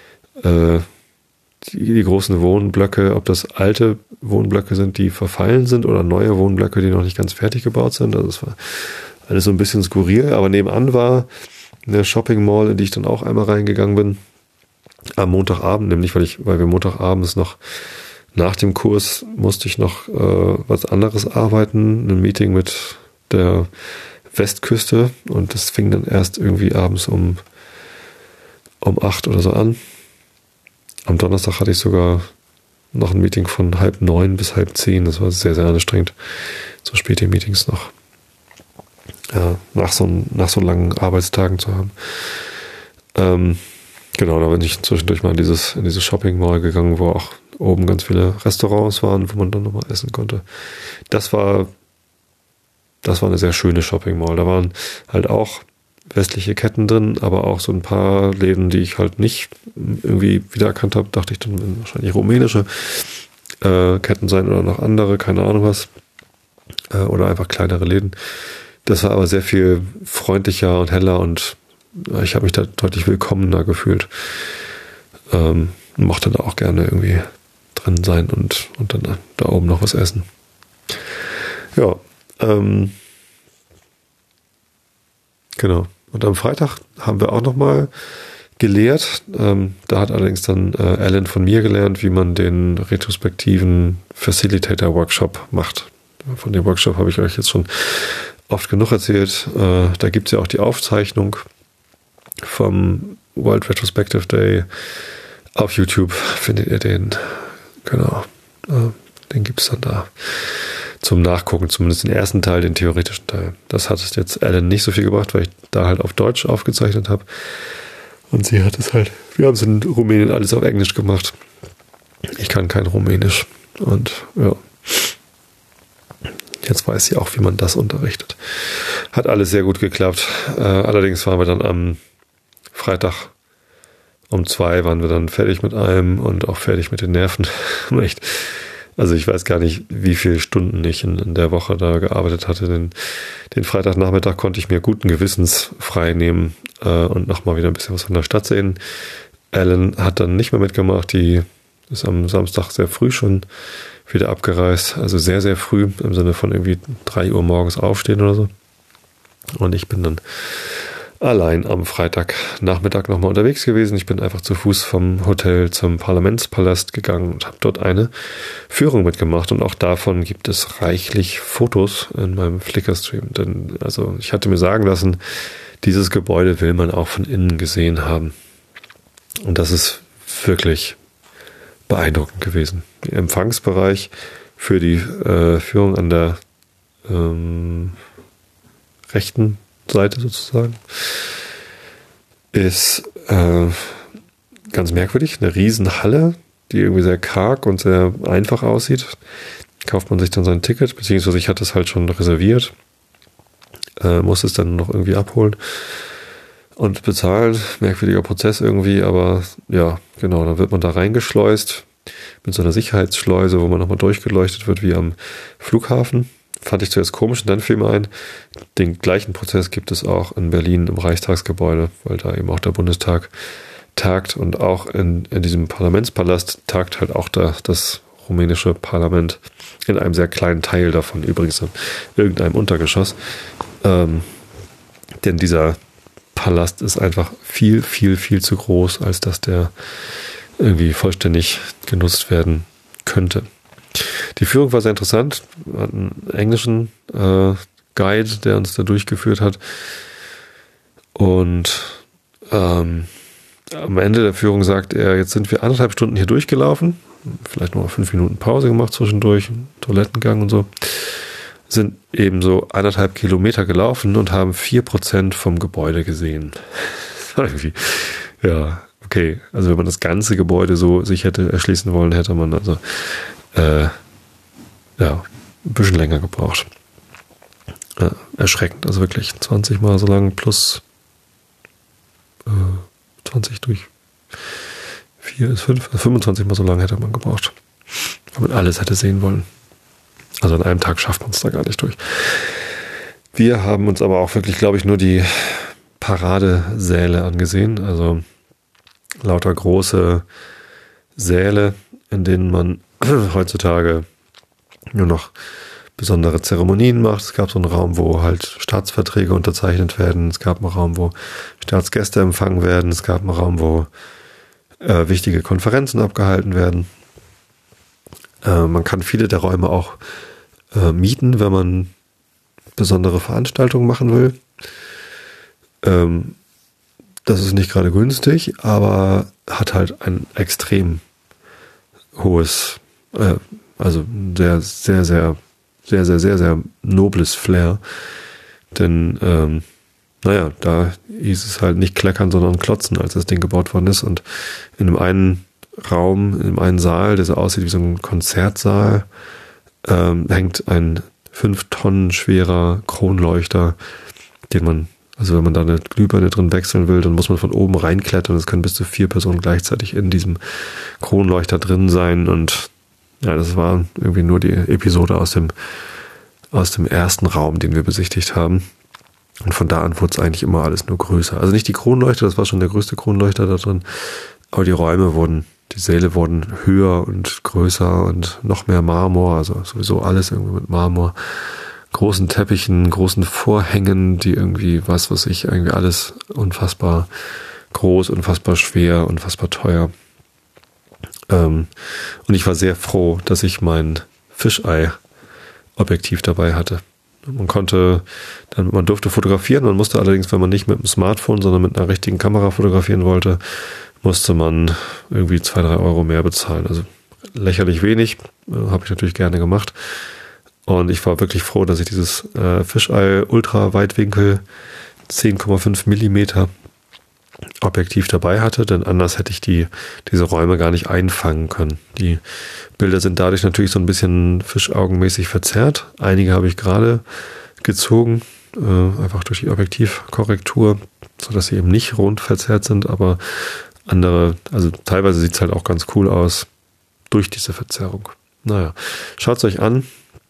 großen Wohnblöcke, ob das alte Wohnblöcke sind, die verfallen sind, oder neue Wohnblöcke, die noch nicht ganz fertig gebaut sind. Also es war Alles so ein bisschen skurril, aber nebenan war eine Shopping Mall, in die ich dann auch einmal reingegangen bin. Am Montagabend, nämlich weil wir Montagabends noch nach dem Kurs musste ich noch was anderes arbeiten, ein Meeting mit der Westküste, und das fing dann erst irgendwie abends um 8 oder so an. Am Donnerstag hatte ich sogar noch ein Meeting von 8:30 bis 9:30. Das war sehr, sehr anstrengend, so späte Meetings noch nach so langen Arbeitstagen zu haben. Genau, da bin ich zwischendurch mal in diese Shopping Mall gegangen, wo auch oben ganz viele Restaurants waren, wo man dann nochmal essen konnte. Das war eine sehr schöne Shopping Mall. Da waren halt auch westliche Ketten drin, aber auch so ein paar Läden, die ich halt nicht irgendwie wiedererkannt habe. Dachte ich dann, werden wahrscheinlich rumänische Ketten sein oder noch andere, keine Ahnung was. Oder einfach kleinere Läden. Das war aber sehr viel freundlicher und heller, und ich habe mich da deutlich willkommener gefühlt. Mochte da auch gerne irgendwie drin sein und dann da oben noch was essen. Ja, genau. Und am Freitag haben wir auch nochmal gelehrt. Da hat allerdings dann Alan von mir gelernt, wie man den retrospektiven Facilitator Workshop macht. Von dem Workshop habe ich euch jetzt schon oft genug erzählt. Da gibt es ja auch die Aufzeichnung vom World Retrospective Day. Auf YouTube findet ihr den. Genau. Den gibt es dann da zum Nachgucken, zumindest den ersten Teil, den theoretischen Teil. Das hat es jetzt Alan nicht so viel gebracht, weil ich da halt auf Deutsch aufgezeichnet habe. Und sie hat es halt, wir haben es in Rumänien alles auf Englisch gemacht. Ich kann kein Rumänisch. Und ja, jetzt weiß sie auch, wie man das unterrichtet. Hat alles sehr gut geklappt. Allerdings waren wir dann am Freitag um 2 waren wir dann fertig mit allem und auch fertig mit den Nerven. Echt. Also ich weiß gar nicht, wie viele Stunden ich in der Woche da gearbeitet hatte. Den Freitagnachmittag konnte ich mir guten Gewissens frei nehmen und nochmal wieder ein bisschen was von der Stadt sehen. Alan hat dann nicht mehr mitgemacht. Die ist am Samstag sehr früh schon wieder abgereist. Also sehr, sehr früh, im Sinne von irgendwie 3 Uhr morgens aufstehen oder so. Und ich bin dann allein am Freitagnachmittag nochmal unterwegs gewesen. Ich bin einfach zu Fuß vom Hotel zum Parlamentspalast gegangen und habe dort eine Führung mitgemacht. Und auch davon gibt es reichlich Fotos in meinem Flickr-Stream. Denn also ich hatte mir sagen lassen, dieses Gebäude will man auch von innen gesehen haben. Und das ist wirklich beeindruckend gewesen. Der Empfangsbereich für die Führung an der rechten Seite sozusagen ist ganz merkwürdig. Eine Riesenhalle, die irgendwie sehr karg und sehr einfach aussieht. Kauft man sich dann sein Ticket, beziehungsweise ich hatte es halt schon reserviert, muss es dann noch irgendwie abholen und bezahlen. Merkwürdiger Prozess irgendwie, aber ja, genau, dann wird man da reingeschleust mit so einer Sicherheitsschleuse, wo man nochmal durchgeleuchtet wird wie am Flughafen. Fand ich zuerst komisch, und dann fiel mir ein, den gleichen Prozess gibt es auch in Berlin im Reichstagsgebäude, weil da eben auch der Bundestag tagt, und auch in diesem Parlamentspalast tagt halt auch das rumänische Parlament in einem sehr kleinen Teil davon, übrigens in irgendeinem Untergeschoss. Denn dieser Palast ist einfach viel, viel, viel zu groß, als dass der irgendwie vollständig genutzt werden könnte. Die Führung war sehr interessant. Wir hatten einen englischen Guide, der uns da durchgeführt hat. Und am Ende der Führung sagt er, jetzt sind wir 1,5 Stunden hier durchgelaufen. Vielleicht nochmal 5 Minuten Pause gemacht zwischendurch, Toilettengang und so. Sind eben so 1,5 Kilometer gelaufen und haben 4% vom Gebäude gesehen. Irgendwie, ja, okay. Also wenn man das ganze Gebäude so sich hätte erschließen wollen, hätte man also ein bisschen länger gebraucht. Erschreckend, also wirklich 20 Mal so lang plus 20 durch 4 ist 5, 25 Mal so lang hätte man gebraucht, wenn man alles hätte sehen wollen. Also an einem Tag schafft man es da gar nicht durch. Wir haben uns aber auch wirklich, glaube ich, nur die Paradesäle angesehen, also lauter große Säle, in denen man heutzutage nur noch besondere Zeremonien macht. Es gab so einen Raum, wo halt Staatsverträge unterzeichnet werden. Es gab einen Raum, wo Staatsgäste empfangen werden. Es gab einen Raum, wo wichtige Konferenzen abgehalten werden. Man kann viele der Räume auch mieten, wenn man besondere Veranstaltungen machen will. Das ist nicht gerade günstig, aber hat halt ein extrem hohes, also sehr, sehr, sehr, sehr, sehr, sehr, sehr nobles Flair. Denn, da hieß es halt nicht kleckern, sondern klotzen, als das Ding gebaut worden ist. Und in dem einen Raum, in dem einen Saal, der so aussieht wie so ein Konzertsaal, hängt ein 5 Tonnen schwerer Kronleuchter, den man, also wenn man da eine Glühbirne drin wechseln will, dann muss man von oben reinklettern. Es können bis zu 4 Personen gleichzeitig in diesem Kronleuchter drin sein. Und ja, das war irgendwie nur die Episode aus dem ersten Raum, den wir besichtigt haben. Und von da an wurde es eigentlich immer alles nur größer. Also nicht die Kronleuchter, das war schon der größte Kronleuchter da drin, aber die Säle wurden höher und größer und noch mehr Marmor, also sowieso alles irgendwie mit Marmor. Großen Teppichen, großen Vorhängen, die irgendwie, irgendwie alles unfassbar groß, unfassbar schwer, unfassbar teuer. Und ich war sehr froh, dass ich mein Fisheye-Objektiv dabei hatte. Man durfte fotografieren, man musste allerdings, wenn man nicht mit dem Smartphone, sondern mit einer richtigen Kamera fotografieren wollte, musste man irgendwie 2-3 Euro mehr bezahlen. Also lächerlich wenig, habe ich natürlich gerne gemacht. Und ich war wirklich froh, dass ich dieses Fisheye Ultra Weitwinkel 10,5 Millimeter Objektiv dabei hatte, denn anders hätte ich diese Räume gar nicht einfangen können. Die Bilder sind dadurch natürlich so ein bisschen fischaugenmäßig verzerrt. Einige habe ich gerade gezogen, einfach durch die Objektivkorrektur, sodass sie eben nicht rund verzerrt sind, aber andere, also teilweise sieht es halt auch ganz cool aus durch diese Verzerrung. Naja, schaut es euch an.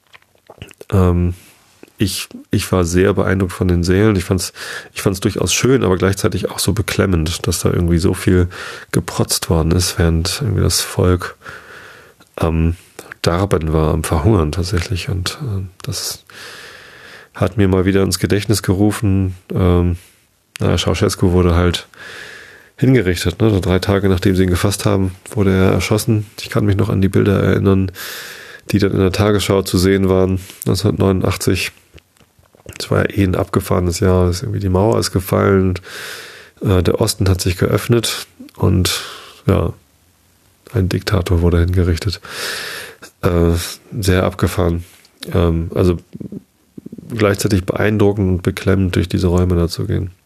Ich war sehr beeindruckt von den Sälen. Ich fand's durchaus schön, aber gleichzeitig auch so beklemmend, dass da irgendwie so viel geprotzt worden ist, während irgendwie das Volk am Darben war, am Verhungern tatsächlich. Und das hat mir mal wieder ins Gedächtnis gerufen. Ceausescu wurde halt hingerichtet. Ne? 3 Tage nachdem sie ihn gefasst haben, wurde er erschossen. Ich kann mich noch an die Bilder erinnern, die dann in der Tagesschau zu sehen waren, 1989. Es war ja ein abgefahrenes Jahr, irgendwie die Mauer ist gefallen, der Osten hat sich geöffnet und ja, ein Diktator wurde hingerichtet. Sehr abgefahren. Also gleichzeitig beeindruckend und beklemmend, durch diese Räume da zu gehen.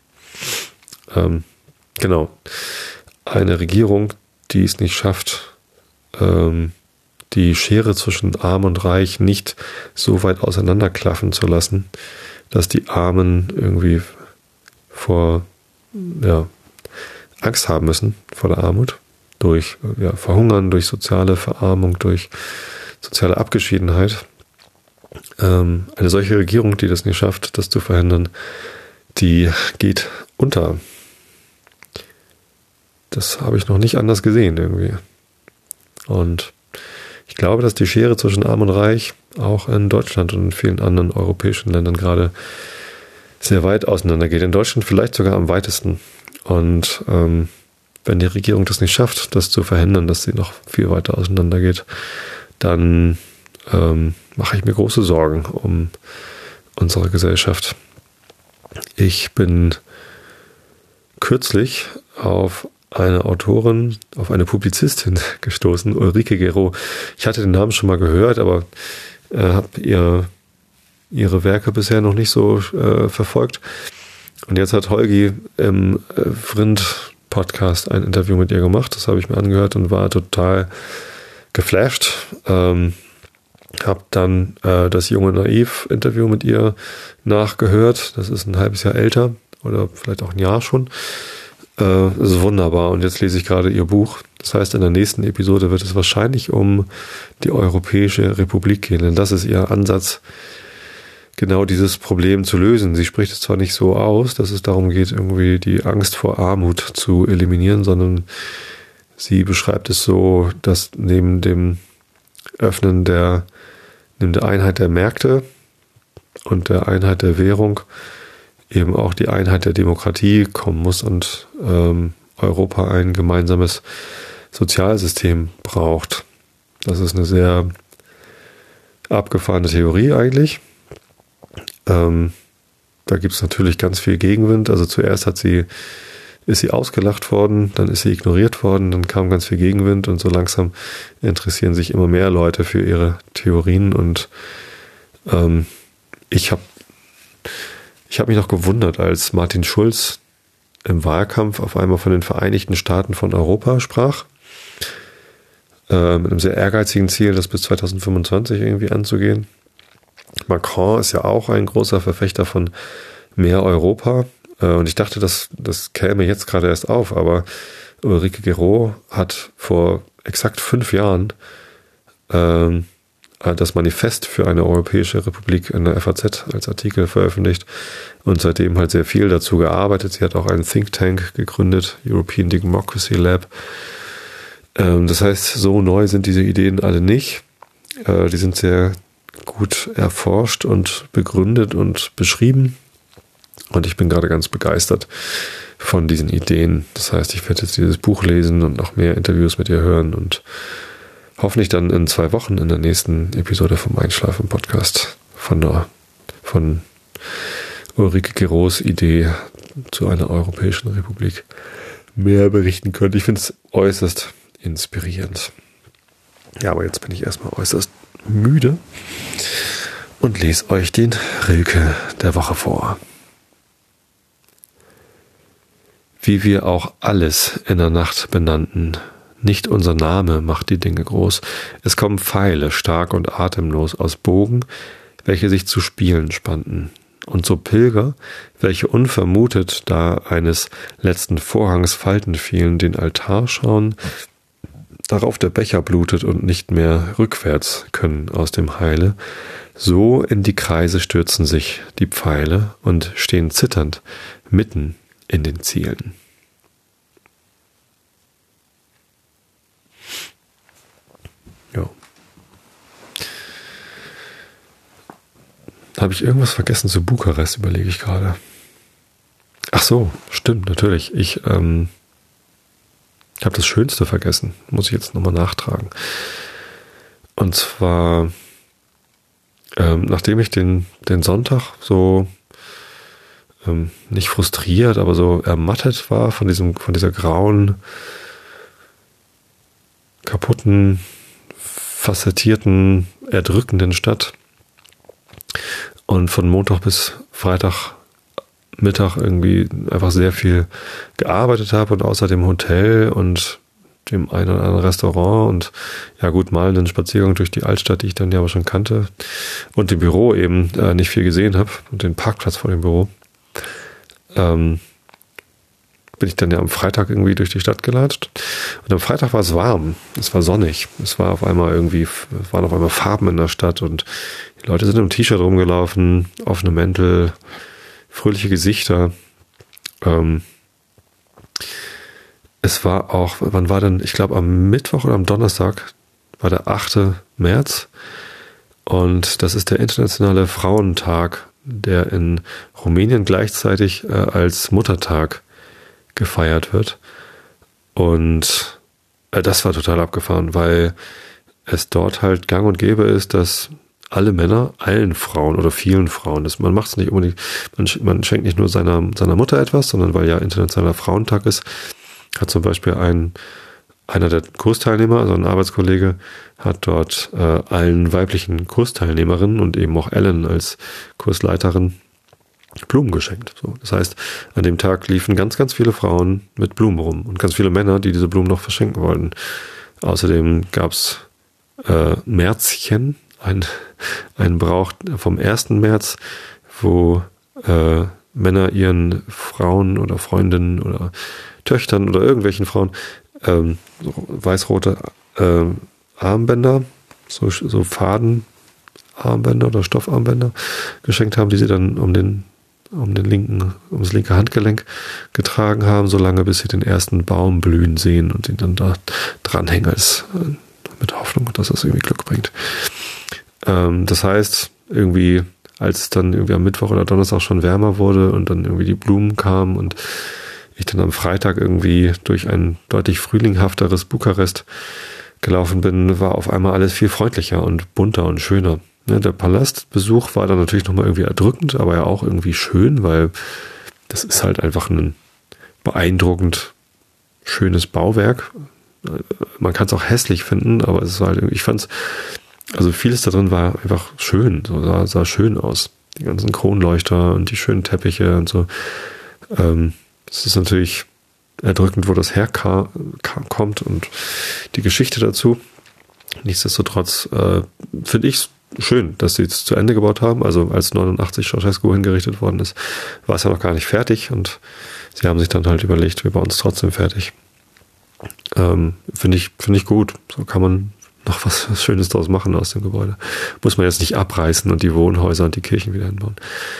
Genau. Eine Regierung, die es nicht schafft, die Schere zwischen Arm und Reich nicht so weit auseinanderklaffen zu lassen, dass die Armen irgendwie Angst haben müssen vor der Armut, durch Verhungern, durch soziale Verarmung, durch soziale Abgeschiedenheit. Eine solche Regierung, die das nicht schafft, das zu verhindern, die geht unter. Das habe ich noch nicht anders gesehen irgendwie. Und ich glaube, dass die Schere zwischen Arm und Reich auch in Deutschland und in vielen anderen europäischen Ländern gerade sehr weit auseinander geht. In Deutschland vielleicht sogar am weitesten. Und wenn die Regierung das nicht schafft, das zu verhindern, dass sie noch viel weiter auseinander geht, dann mache ich mir große Sorgen um unsere Gesellschaft. Ich bin kürzlich auf eine Autorin, auf eine Publizistin gestoßen, Ulrike Gero. Ich hatte den Namen schon mal gehört, aber habe ihre Werke bisher noch nicht so verfolgt. Und jetzt hat Holgi im Vrind-Podcast ein Interview mit ihr gemacht. Das habe ich mir angehört und war total geflasht. Habe dann das Junge Naiv-Interview mit ihr nachgehört. Das ist ein halbes Jahr älter oder vielleicht auch ein Jahr schon. Das ist wunderbar. Und jetzt lese ich gerade ihr Buch. Das heißt, in der nächsten Episode wird es wahrscheinlich um die Europäische Republik gehen. Denn das ist ihr Ansatz, genau dieses Problem zu lösen. Sie spricht es zwar nicht so aus, dass es darum geht, irgendwie die Angst vor Armut zu eliminieren, sondern sie beschreibt es so, dass neben dem Öffnen der neben der Einheit der Märkte und der Einheit der Währung eben auch die Einheit der Demokratie kommen muss und Europa ein gemeinsames Sozialsystem braucht. Das ist eine sehr abgefahrene Theorie eigentlich. Da gibt es natürlich ganz viel Gegenwind. Also zuerst ist sie ausgelacht worden, dann ist sie ignoriert worden, dann kam ganz viel Gegenwind und so langsam interessieren sich immer mehr Leute für ihre Theorien und ich habe mich noch gewundert, als Martin Schulz im Wahlkampf auf einmal von den Vereinigten Staaten von Europa sprach, mit einem sehr ehrgeizigen Ziel, das bis 2025 irgendwie anzugehen. Macron ist ja auch ein großer Verfechter von mehr Europa. Und ich dachte, das käme jetzt gerade erst auf, aber Ulrike Guérot hat vor exakt 5 Jahren das Manifest für eine Europäische Republik in der FAZ als Artikel veröffentlicht und seitdem halt sehr viel dazu gearbeitet. Sie hat auch einen Think Tank gegründet, European Democracy Lab. Das heißt, so neu sind diese Ideen alle nicht. Die sind sehr gut erforscht und begründet und beschrieben. Und ich bin gerade ganz begeistert von diesen Ideen. Das heißt, ich werde jetzt dieses Buch lesen und noch mehr Interviews mit ihr hören und hoffentlich dann in 2 Wochen in der nächsten Episode vom Einschlafen-Podcast von Ulrike Guérots Idee zu einer Europäischen Republik mehr berichten könnte. Ich finde es äußerst inspirierend. Ja, aber jetzt bin ich erstmal äußerst müde und lese euch den Rilke der Woche vor. Wie wir auch alles in der Nacht benannten, nicht unser Name macht die Dinge groß. Es kommen Pfeile, stark und atemlos, aus Bogen, welche sich zu Spielen spannten. Und so Pilger, welche unvermutet, da eines letzten Vorhangs Falten fielen, den Altar schauen, darauf der Becher blutet und nicht mehr rückwärts können aus dem Heile, so in die Kreise stürzen sich die Pfeile und stehen zitternd mitten in den Zielen. Ja. Habe ich irgendwas vergessen zu Bukarest, überlege ich gerade. Ach so, stimmt, natürlich. Ich habe das Schönste vergessen. Muss ich jetzt nochmal nachtragen. Und zwar, nachdem ich den Sonntag so nicht frustriert, aber so ermattet war von dieser grauen, kaputten, facettierten, erdrückenden Stadt und von Montag bis Freitagmittag irgendwie einfach sehr viel gearbeitet habe und außer dem Hotel und dem einen oder anderen Restaurant und ja gut, mal einen Spaziergang durch die Altstadt, die ich dann ja aber schon kannte und dem Büro eben nicht viel gesehen habe und den Parkplatz vor dem Büro, bin ich dann ja am Freitag irgendwie durch die Stadt gelatscht. Und am Freitag war es warm, es war sonnig, es waren auf einmal Farben in der Stadt und die Leute sind im T-Shirt rumgelaufen, offene Mäntel, fröhliche Gesichter. Es war auch, wann war denn, ich glaube am Mittwoch oder am Donnerstag war der 8. März und das ist der internationale Frauentag, der in Rumänien gleichzeitig als Muttertag gefeiert wird. Und das war total abgefahren, weil es dort halt gang und gäbe ist, dass alle Männer, allen Frauen oder vielen Frauen, man macht es nicht unbedingt, man schenkt nicht nur seiner Mutter etwas, sondern weil ja internationaler Frauentag ist, hat zum Beispiel einer der Kursteilnehmer, also ein Arbeitskollege, hat dort allen weiblichen Kursteilnehmerinnen und eben auch Ellen als Kursleiterin Blumen geschenkt. So, das heißt, an dem Tag liefen ganz, ganz viele Frauen mit Blumen rum und ganz viele Männer, die diese Blumen noch verschenken wollten. Außerdem gab es Märzchen, ein Brauch vom 1. März, wo Männer ihren Frauen oder Freundinnen oder Töchtern oder irgendwelchen Frauen weiß-rote Armbänder, so Fadenarmbänder oder Stoffarmbänder geschenkt haben, die sie dann ums linke Handgelenk getragen haben, solange bis sie den ersten Baum blühen sehen und ihn dann da dranhängen mit Hoffnung, dass das irgendwie Glück bringt. Das heißt, irgendwie, als es dann irgendwie am Mittwoch oder Donnerstag schon wärmer wurde und dann irgendwie die Blumen kamen und ich dann am Freitag irgendwie durch ein deutlich frühlinghafteres Bukarest gelaufen bin, war auf einmal alles viel freundlicher und bunter und schöner. Ja, der Palastbesuch war dann natürlich nochmal irgendwie erdrückend, aber ja auch irgendwie schön, weil das ist halt einfach ein beeindruckend schönes Bauwerk. Man kann es auch hässlich finden, aber es war halt irgendwie, ich fand's, also vieles da drin war einfach schön, so sah schön aus. Die ganzen Kronleuchter und die schönen Teppiche und so. Es ist natürlich erdrückend, wo das herkommt und die Geschichte dazu. Nichtsdestotrotz finde ich es schön, dass sie es zu Ende gebaut haben. Also als 89 Ceausescu hingerichtet worden ist, war es ja noch gar nicht fertig und sie haben sich dann halt überlegt, wir bauen es trotzdem fertig. Finde ich gut. So kann man noch was Schönes draus machen aus dem Gebäude. Muss man jetzt nicht abreißen und die Wohnhäuser und die Kirchen wieder hinbauen.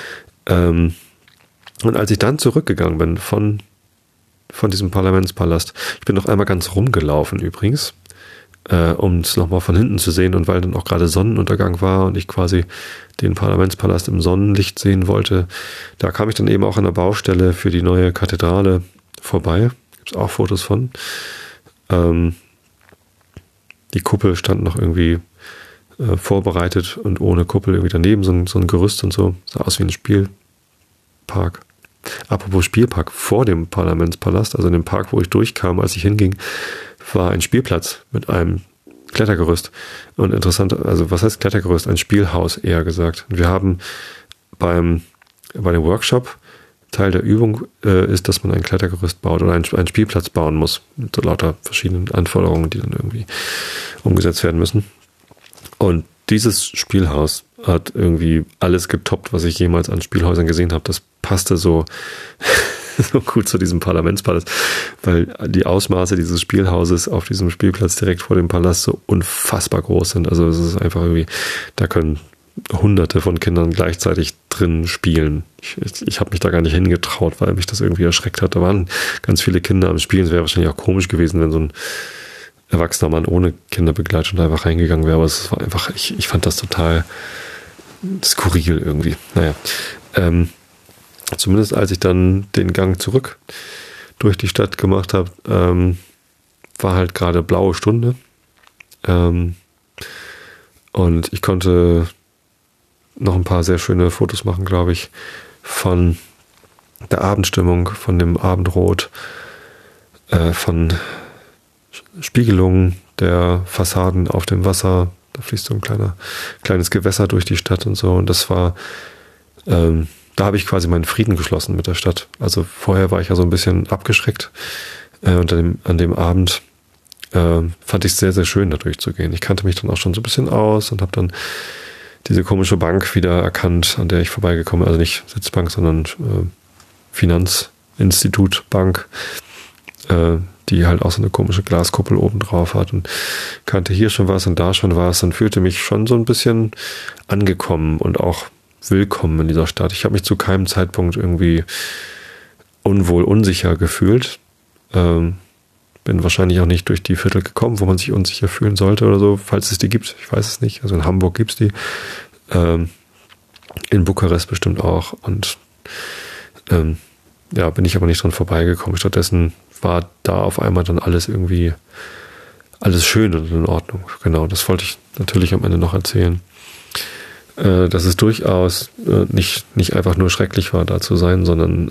Und als ich dann zurückgegangen bin von diesem Parlamentspalast, ich bin noch einmal ganz rumgelaufen übrigens, um es nochmal von hinten zu sehen und weil dann auch gerade Sonnenuntergang war und ich quasi den Parlamentspalast im Sonnenlicht sehen wollte, da kam ich dann eben auch an der Baustelle für die neue Kathedrale vorbei. Gibt es auch Fotos von. Die Kuppel stand noch irgendwie vorbereitet und ohne Kuppel irgendwie daneben, so ein Gerüst und so. Sah aus wie ein Spielpark. Apropos Spielpark, vor dem Parlamentspalast, also in dem Park, wo ich durchkam, als ich hinging, war ein Spielplatz mit einem Klettergerüst. Und interessant, also was heißt Klettergerüst? Ein Spielhaus eher gesagt. Und wir haben bei dem Workshop, Teil der Übung ist, dass man ein Klettergerüst baut oder einen Spielplatz bauen muss. Mit so lauter verschiedenen Anforderungen, die dann irgendwie umgesetzt werden müssen. Und dieses Spielhaus hat irgendwie alles getoppt, was ich jemals an Spielhäusern gesehen habe. Das passte so gut zu diesem Parlamentspalast, weil die Ausmaße dieses Spielhauses auf diesem Spielplatz direkt vor dem Palast so unfassbar groß sind. Also es ist einfach irgendwie, da können Hunderte von Kindern gleichzeitig drin spielen. Ich habe mich da gar nicht hingetraut, weil mich das irgendwie erschreckt hat. Da waren ganz viele Kinder am Spielen. Es wäre wahrscheinlich auch komisch gewesen, wenn so ein erwachsener Mann ohne Kinderbegleitung da einfach reingegangen wäre. Aber es war einfach, ich fand das total skurril irgendwie. Naja, zumindest als ich dann den Gang zurück durch die Stadt gemacht habe, war halt gerade blaue Stunde. Und ich konnte noch ein paar sehr schöne Fotos machen, glaube ich, von der Abendstimmung, von dem Abendrot, von Spiegelungen der Fassaden auf dem Wasser. Da fließt so ein kleines Gewässer durch die Stadt und so. Und das war, da habe ich quasi meinen Frieden geschlossen mit der Stadt. Also vorher war ich ja so ein bisschen abgeschreckt. Und an dem Abend fand ich es sehr, sehr schön, da durchzugehen. Ich kannte mich dann auch schon so ein bisschen aus und habe dann diese komische Bank wieder erkannt, an der ich vorbeigekommen bin. Also nicht Sitzbank, sondern Finanzinstitutbank, die halt auch so eine komische Glaskuppel oben drauf hat und kannte hier schon was und da schon was und fühlte mich schon so ein bisschen angekommen und auch willkommen in dieser Stadt. Ich habe mich zu keinem Zeitpunkt irgendwie unsicher gefühlt. Bin wahrscheinlich auch nicht durch die Viertel gekommen, wo man sich unsicher fühlen sollte oder so, falls es die gibt. Ich weiß es nicht. Also in Hamburg gibt es die. In Bukarest bestimmt auch. Und bin ich aber nicht dran vorbeigekommen. Stattdessen war da auf einmal dann alles schön und in Ordnung. Genau, das wollte ich natürlich am Ende noch erzählen. Dass es durchaus nicht einfach nur schrecklich war, da zu sein, sondern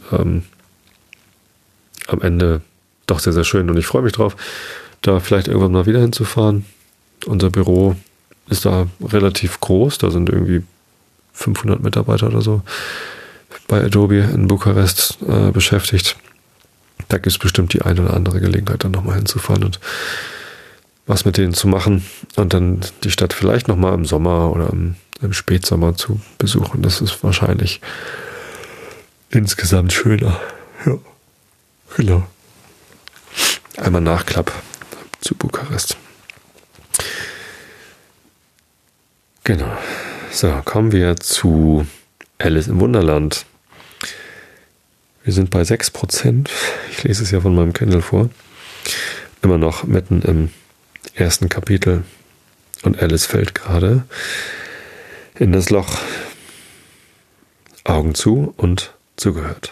am Ende doch sehr, sehr schön. Und ich freue mich drauf, da vielleicht irgendwann mal wieder hinzufahren. Unser Büro ist da relativ groß. Da sind irgendwie 500 Mitarbeiter oder so bei Adobe in Bukarest beschäftigt. Da gibt es bestimmt die eine oder andere Gelegenheit, dann nochmal hinzufahren und was mit denen zu machen. Und dann die Stadt vielleicht nochmal im Sommer oder im Spätsommer zu besuchen. Das ist wahrscheinlich insgesamt schöner. Ja, genau. Einmal Nachklapp zu Bukarest. Genau. So, kommen wir zu Alice im Wunderland. Wir sind bei 6%. Ich lese es ja von meinem Kindle vor. Immer noch mitten im ersten Kapitel. Und Alice fällt gerade in das Loch. Augen zu und zugehört.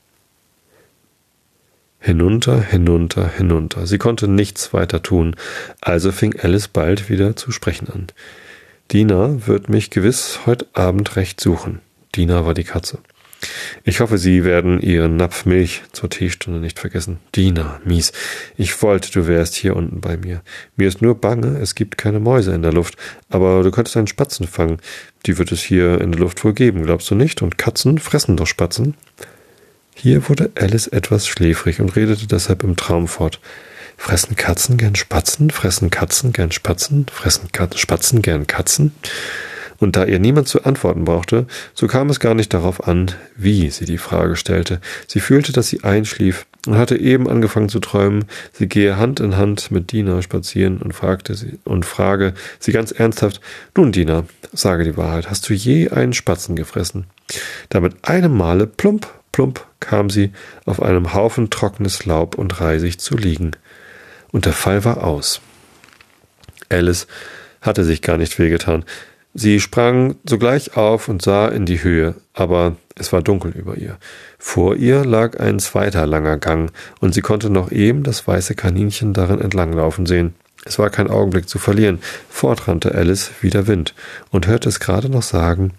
Hinunter, hinunter, hinunter. Sie konnte nichts weiter tun, also fing Alice bald wieder zu sprechen an. Dina wird mich gewiss heute Abend recht suchen. Dina war die Katze. Ich hoffe, Sie werden Ihren Napf Milch zur Teestunde nicht vergessen. Dina, mies. Ich wollte, du wärst hier unten bei mir. Mir ist nur bange, es gibt keine Mäuse in der Luft. Aber du könntest einen Spatzen fangen. Die wird es hier in der Luft wohl geben, glaubst du nicht? Und Katzen fressen doch Spatzen. Hier wurde Alice etwas schläfrig und redete deshalb im Traum fort. Fressen Katzen gern Spatzen? Fressen Katzen gern Spatzen? Fressen Spatzen gern Katzen? Und da ihr niemand zu antworten brauchte, so kam es gar nicht darauf an, wie sie die Frage stellte. Sie fühlte, dass sie einschlief und hatte eben angefangen zu träumen, sie gehe Hand in Hand mit Dina spazieren und frage sie ganz ernsthaft, nun Dina, sage die Wahrheit, hast du je einen Spatzen gefressen? Da mit einem Male plump, plump kam sie auf einem Haufen trockenes Laub und Reisig zu liegen. Und der Fall war aus. Alice hatte sich gar nicht wehgetan. Sie sprang sogleich auf und sah in die Höhe, aber es war dunkel über ihr. Vor ihr lag ein zweiter langer Gang, und sie konnte noch eben das weiße Kaninchen darin entlanglaufen sehen. Es war kein Augenblick zu verlieren. Fort rannte Alice wie der Wind und hörte es gerade noch sagen,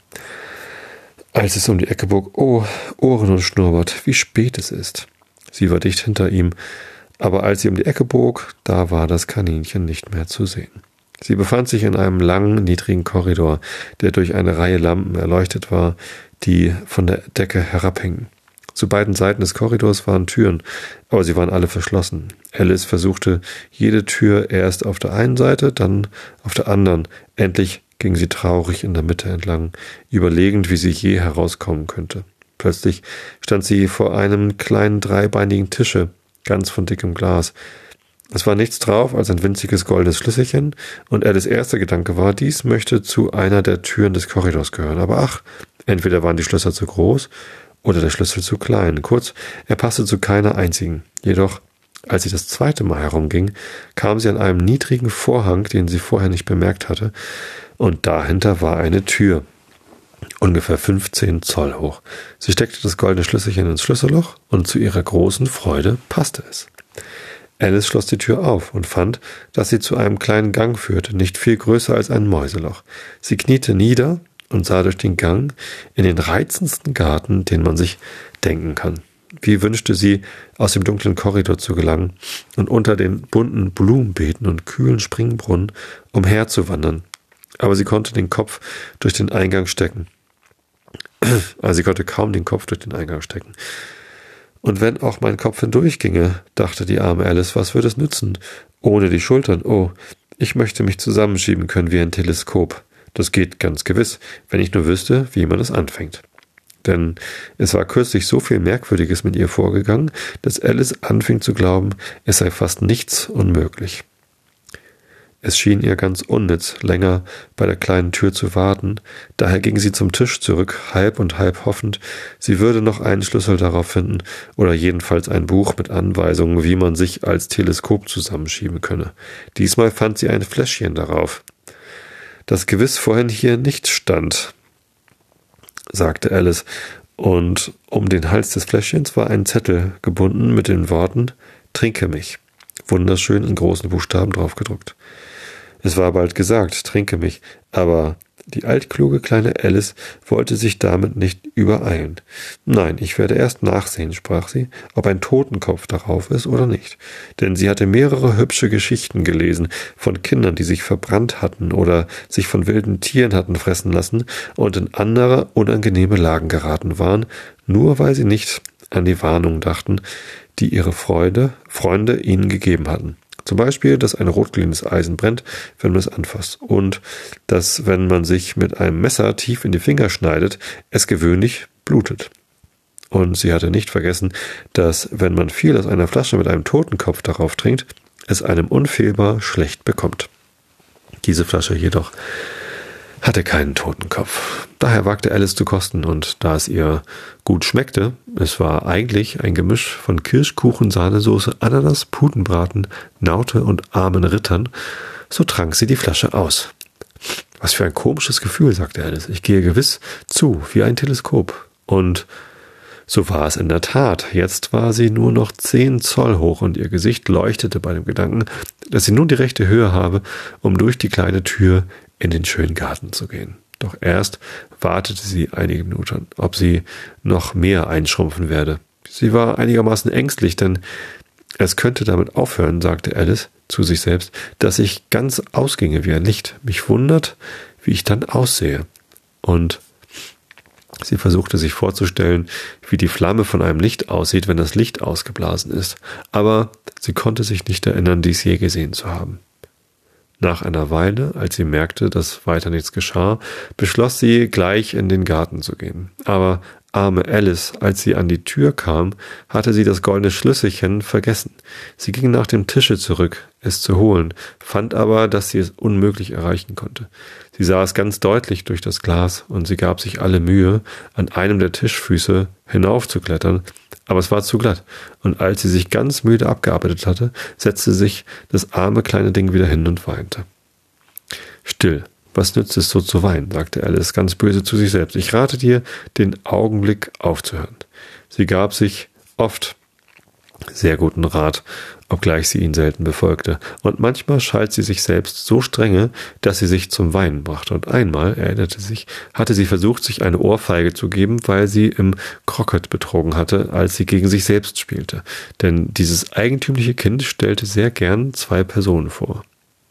als es um die Ecke bog, oh, Ohren und Schnurrbart, wie spät es ist. Sie war dicht hinter ihm, aber als sie um die Ecke bog, da war das Kaninchen nicht mehr zu sehen. Sie befand sich in einem langen, niedrigen Korridor, der durch eine Reihe Lampen erleuchtet war, die von der Decke herabhingen. Zu beiden Seiten des Korridors waren Türen, aber sie waren alle verschlossen. Alice versuchte jede Tür erst auf der einen Seite, dann auf der anderen. Endlich ging sie traurig in der Mitte entlang, überlegend, wie sie je herauskommen könnte. Plötzlich stand sie vor einem kleinen dreibeinigen Tische, ganz von dickem Glas. Es war nichts drauf als ein winziges goldenes Schlüsselchen, und Alice' erster Gedanke war, dies möchte zu einer der Türen des Korridors gehören. Aber ach, entweder waren die Schlösser zu groß oder der Schlüssel zu klein. Kurz, er passte zu keiner einzigen. Jedoch, als sie das zweite Mal herumging, kam sie an einem niedrigen Vorhang, den sie vorher nicht bemerkt hatte, und dahinter war eine Tür, ungefähr 15 Zoll hoch. Sie steckte das goldene Schlüsselchen ins Schlüsselloch, und zu ihrer großen Freude passte es. Alice schloss die Tür auf und fand, dass sie zu einem kleinen Gang führte, nicht viel größer als ein Mäuseloch. Sie kniete nieder und sah durch den Gang in den reizendsten Garten, den man sich denken kann. Wie wünschte sie, aus dem dunklen Korridor zu gelangen und unter den bunten Blumenbeeten und kühlen Springbrunnen umherzuwandern. Aber sie konnte den Kopf durch den Eingang stecken. Sie konnte kaum den Kopf durch den Eingang stecken. Und wenn auch mein Kopf hindurchginge, dachte die arme Alice, was würde es nützen? Ohne die Schultern, oh, ich möchte mich zusammenschieben können wie ein Teleskop. Das geht ganz gewiss, wenn ich nur wüsste, wie man es anfängt. Denn es war kürzlich so viel Merkwürdiges mit ihr vorgegangen, dass Alice anfing zu glauben, es sei fast nichts unmöglich. Es schien ihr ganz unnütz, länger bei der kleinen Tür zu warten. Daher ging sie zum Tisch zurück, halb und halb hoffend, sie würde noch einen Schlüssel darauf finden oder jedenfalls ein Buch mit Anweisungen, wie man sich als Teleskop zusammenschieben könne. Diesmal fand sie ein Fläschchen darauf, das gewiss vorhin hier nicht stand, sagte Alice, und um den Hals des Fläschchens war ein Zettel gebunden mit den Worten »Trinke mich«, wunderschön in großen Buchstaben draufgedruckt. Es war bald gesagt, trinke mich, aber die altkluge kleine Alice wollte sich damit nicht übereilen. Nein, ich werde erst nachsehen, sprach sie, ob ein Totenkopf darauf ist oder nicht. Denn sie hatte mehrere hübsche Geschichten gelesen von Kindern, die sich verbrannt hatten oder sich von wilden Tieren hatten fressen lassen und in andere unangenehme Lagen geraten waren, nur weil sie nicht an die Warnung dachten, die ihre Freunde ihnen gegeben hatten. Zum Beispiel, dass ein rotglühendes Eisen brennt, wenn man es anfasst, und dass, wenn man sich mit einem Messer tief in die Finger schneidet, es gewöhnlich blutet. Und sie hatte nicht vergessen, dass, wenn man viel aus einer Flasche mit einem Totenkopf darauf trinkt, es einem unfehlbar schlecht bekommt. Diese Flasche jedoch hatte keinen Totenkopf. Daher wagte Alice zu kosten, und da es ihr gut schmeckte, es war eigentlich ein Gemisch von Kirschkuchen, Sahnesoße, Ananas, Putenbraten, Naute und armen Rittern, so trank sie die Flasche aus. Was für ein komisches Gefühl, sagte Alice. Ich gehe gewiss zu, wie ein Teleskop. Und so war es in der Tat. Jetzt war sie nur noch 10 Zoll hoch und ihr Gesicht leuchtete bei dem Gedanken, dass sie nun die rechte Höhe habe, um durch die kleine Tür in den schönen Garten zu gehen. Doch erst wartete sie einige Minuten, ob sie noch mehr einschrumpfen werde. Sie war einigermaßen ängstlich, denn es könnte damit aufhören, sagte Alice zu sich selbst, dass ich ganz ausginge wie ein Licht. Mich wundert, wie ich dann aussehe. Und sie versuchte sich vorzustellen, wie die Flamme von einem Licht aussieht, wenn das Licht ausgeblasen ist. Aber sie konnte sich nicht erinnern, dies je gesehen zu haben. Nach einer Weile, als sie merkte, dass weiter nichts geschah, beschloss sie, gleich in den Garten zu gehen. Aber arme Alice, als sie an die Tür kam, hatte sie das goldene Schlüsselchen vergessen. Sie ging nach dem Tische zurück, es zu holen, fand aber, dass sie es unmöglich erreichen konnte. Sie sah es ganz deutlich durch das Glas und sie gab sich alle Mühe, an einem der Tischfüße hinaufzuklettern, aber es war zu glatt, und als sie sich ganz müde abgearbeitet hatte, setzte sich das arme kleine Ding wieder hin und weinte. Still, was nützt es so zu weinen, sagte Alice ganz böse zu sich selbst. Ich rate dir, den Augenblick aufzuhören. Sie gab sich oft sehr guten Rat, obgleich sie ihn selten befolgte, und manchmal schalt sie sich selbst so strenge, dass sie sich zum Weinen brachte, und einmal, erinnerte sich, hatte sie versucht, sich eine Ohrfeige zu geben, weil sie im Croquet betrogen hatte, als sie gegen sich selbst spielte, denn dieses eigentümliche Kind stellte sehr gern 2 Personen vor.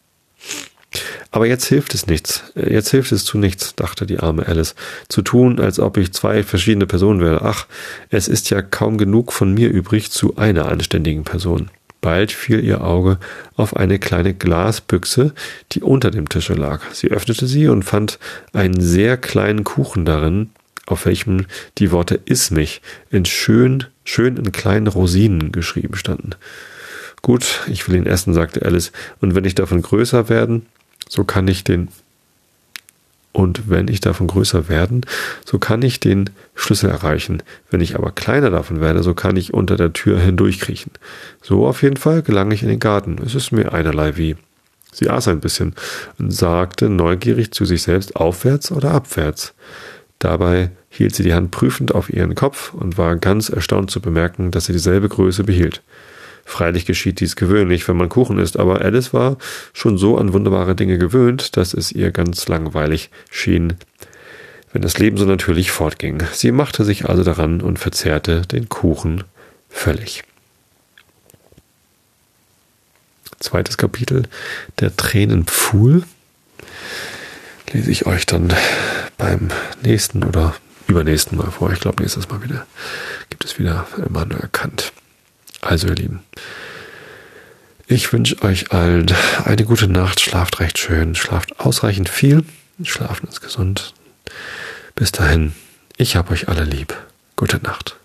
Aber jetzt hilft es nichts. Jetzt hilft es zu nichts, dachte die arme Alice. Zu tun, als ob ich 2 verschiedene Personen wäre. Ach, es ist ja kaum genug von mir übrig zu einer anständigen Person. Bald fiel ihr Auge auf eine kleine Glasbüchse, die unter dem Tische lag. Sie öffnete sie und fand einen sehr kleinen Kuchen darin, auf welchem die Worte "Iss mich" in schön in kleinen Rosinen geschrieben standen. Gut, ich will ihn essen, sagte Alice, und wenn ich davon größer werden, so kann ich den Schlüssel erreichen. Wenn ich aber kleiner davon werde, so kann ich unter der Tür hindurchkriechen. So auf jeden Fall gelange ich in den Garten. Es ist mir einerlei wie. Sie aß ein bisschen und sagte neugierig zu sich selbst, aufwärts oder abwärts. Dabei hielt sie die Hand prüfend auf ihren Kopf und war ganz erstaunt zu bemerken, dass sie dieselbe Größe behielt. Freilich geschieht dies gewöhnlich, wenn man Kuchen isst, aber Alice war schon so an wunderbare Dinge gewöhnt, dass es ihr ganz langweilig schien, wenn das Leben so natürlich fortging. Sie machte sich also daran und verzehrte den Kuchen völlig. 2. Kapitel, der Tränenpfuhl, lese ich euch dann beim nächsten oder übernächsten Mal vor. Ich glaube, nächstes Mal gibt es wieder Immanuel Kant. Also ihr Lieben, ich wünsche euch allen eine gute Nacht, schlaft recht schön, schlaft ausreichend viel, schlafen ist gesund. Bis dahin, ich hab euch alle lieb. Gute Nacht.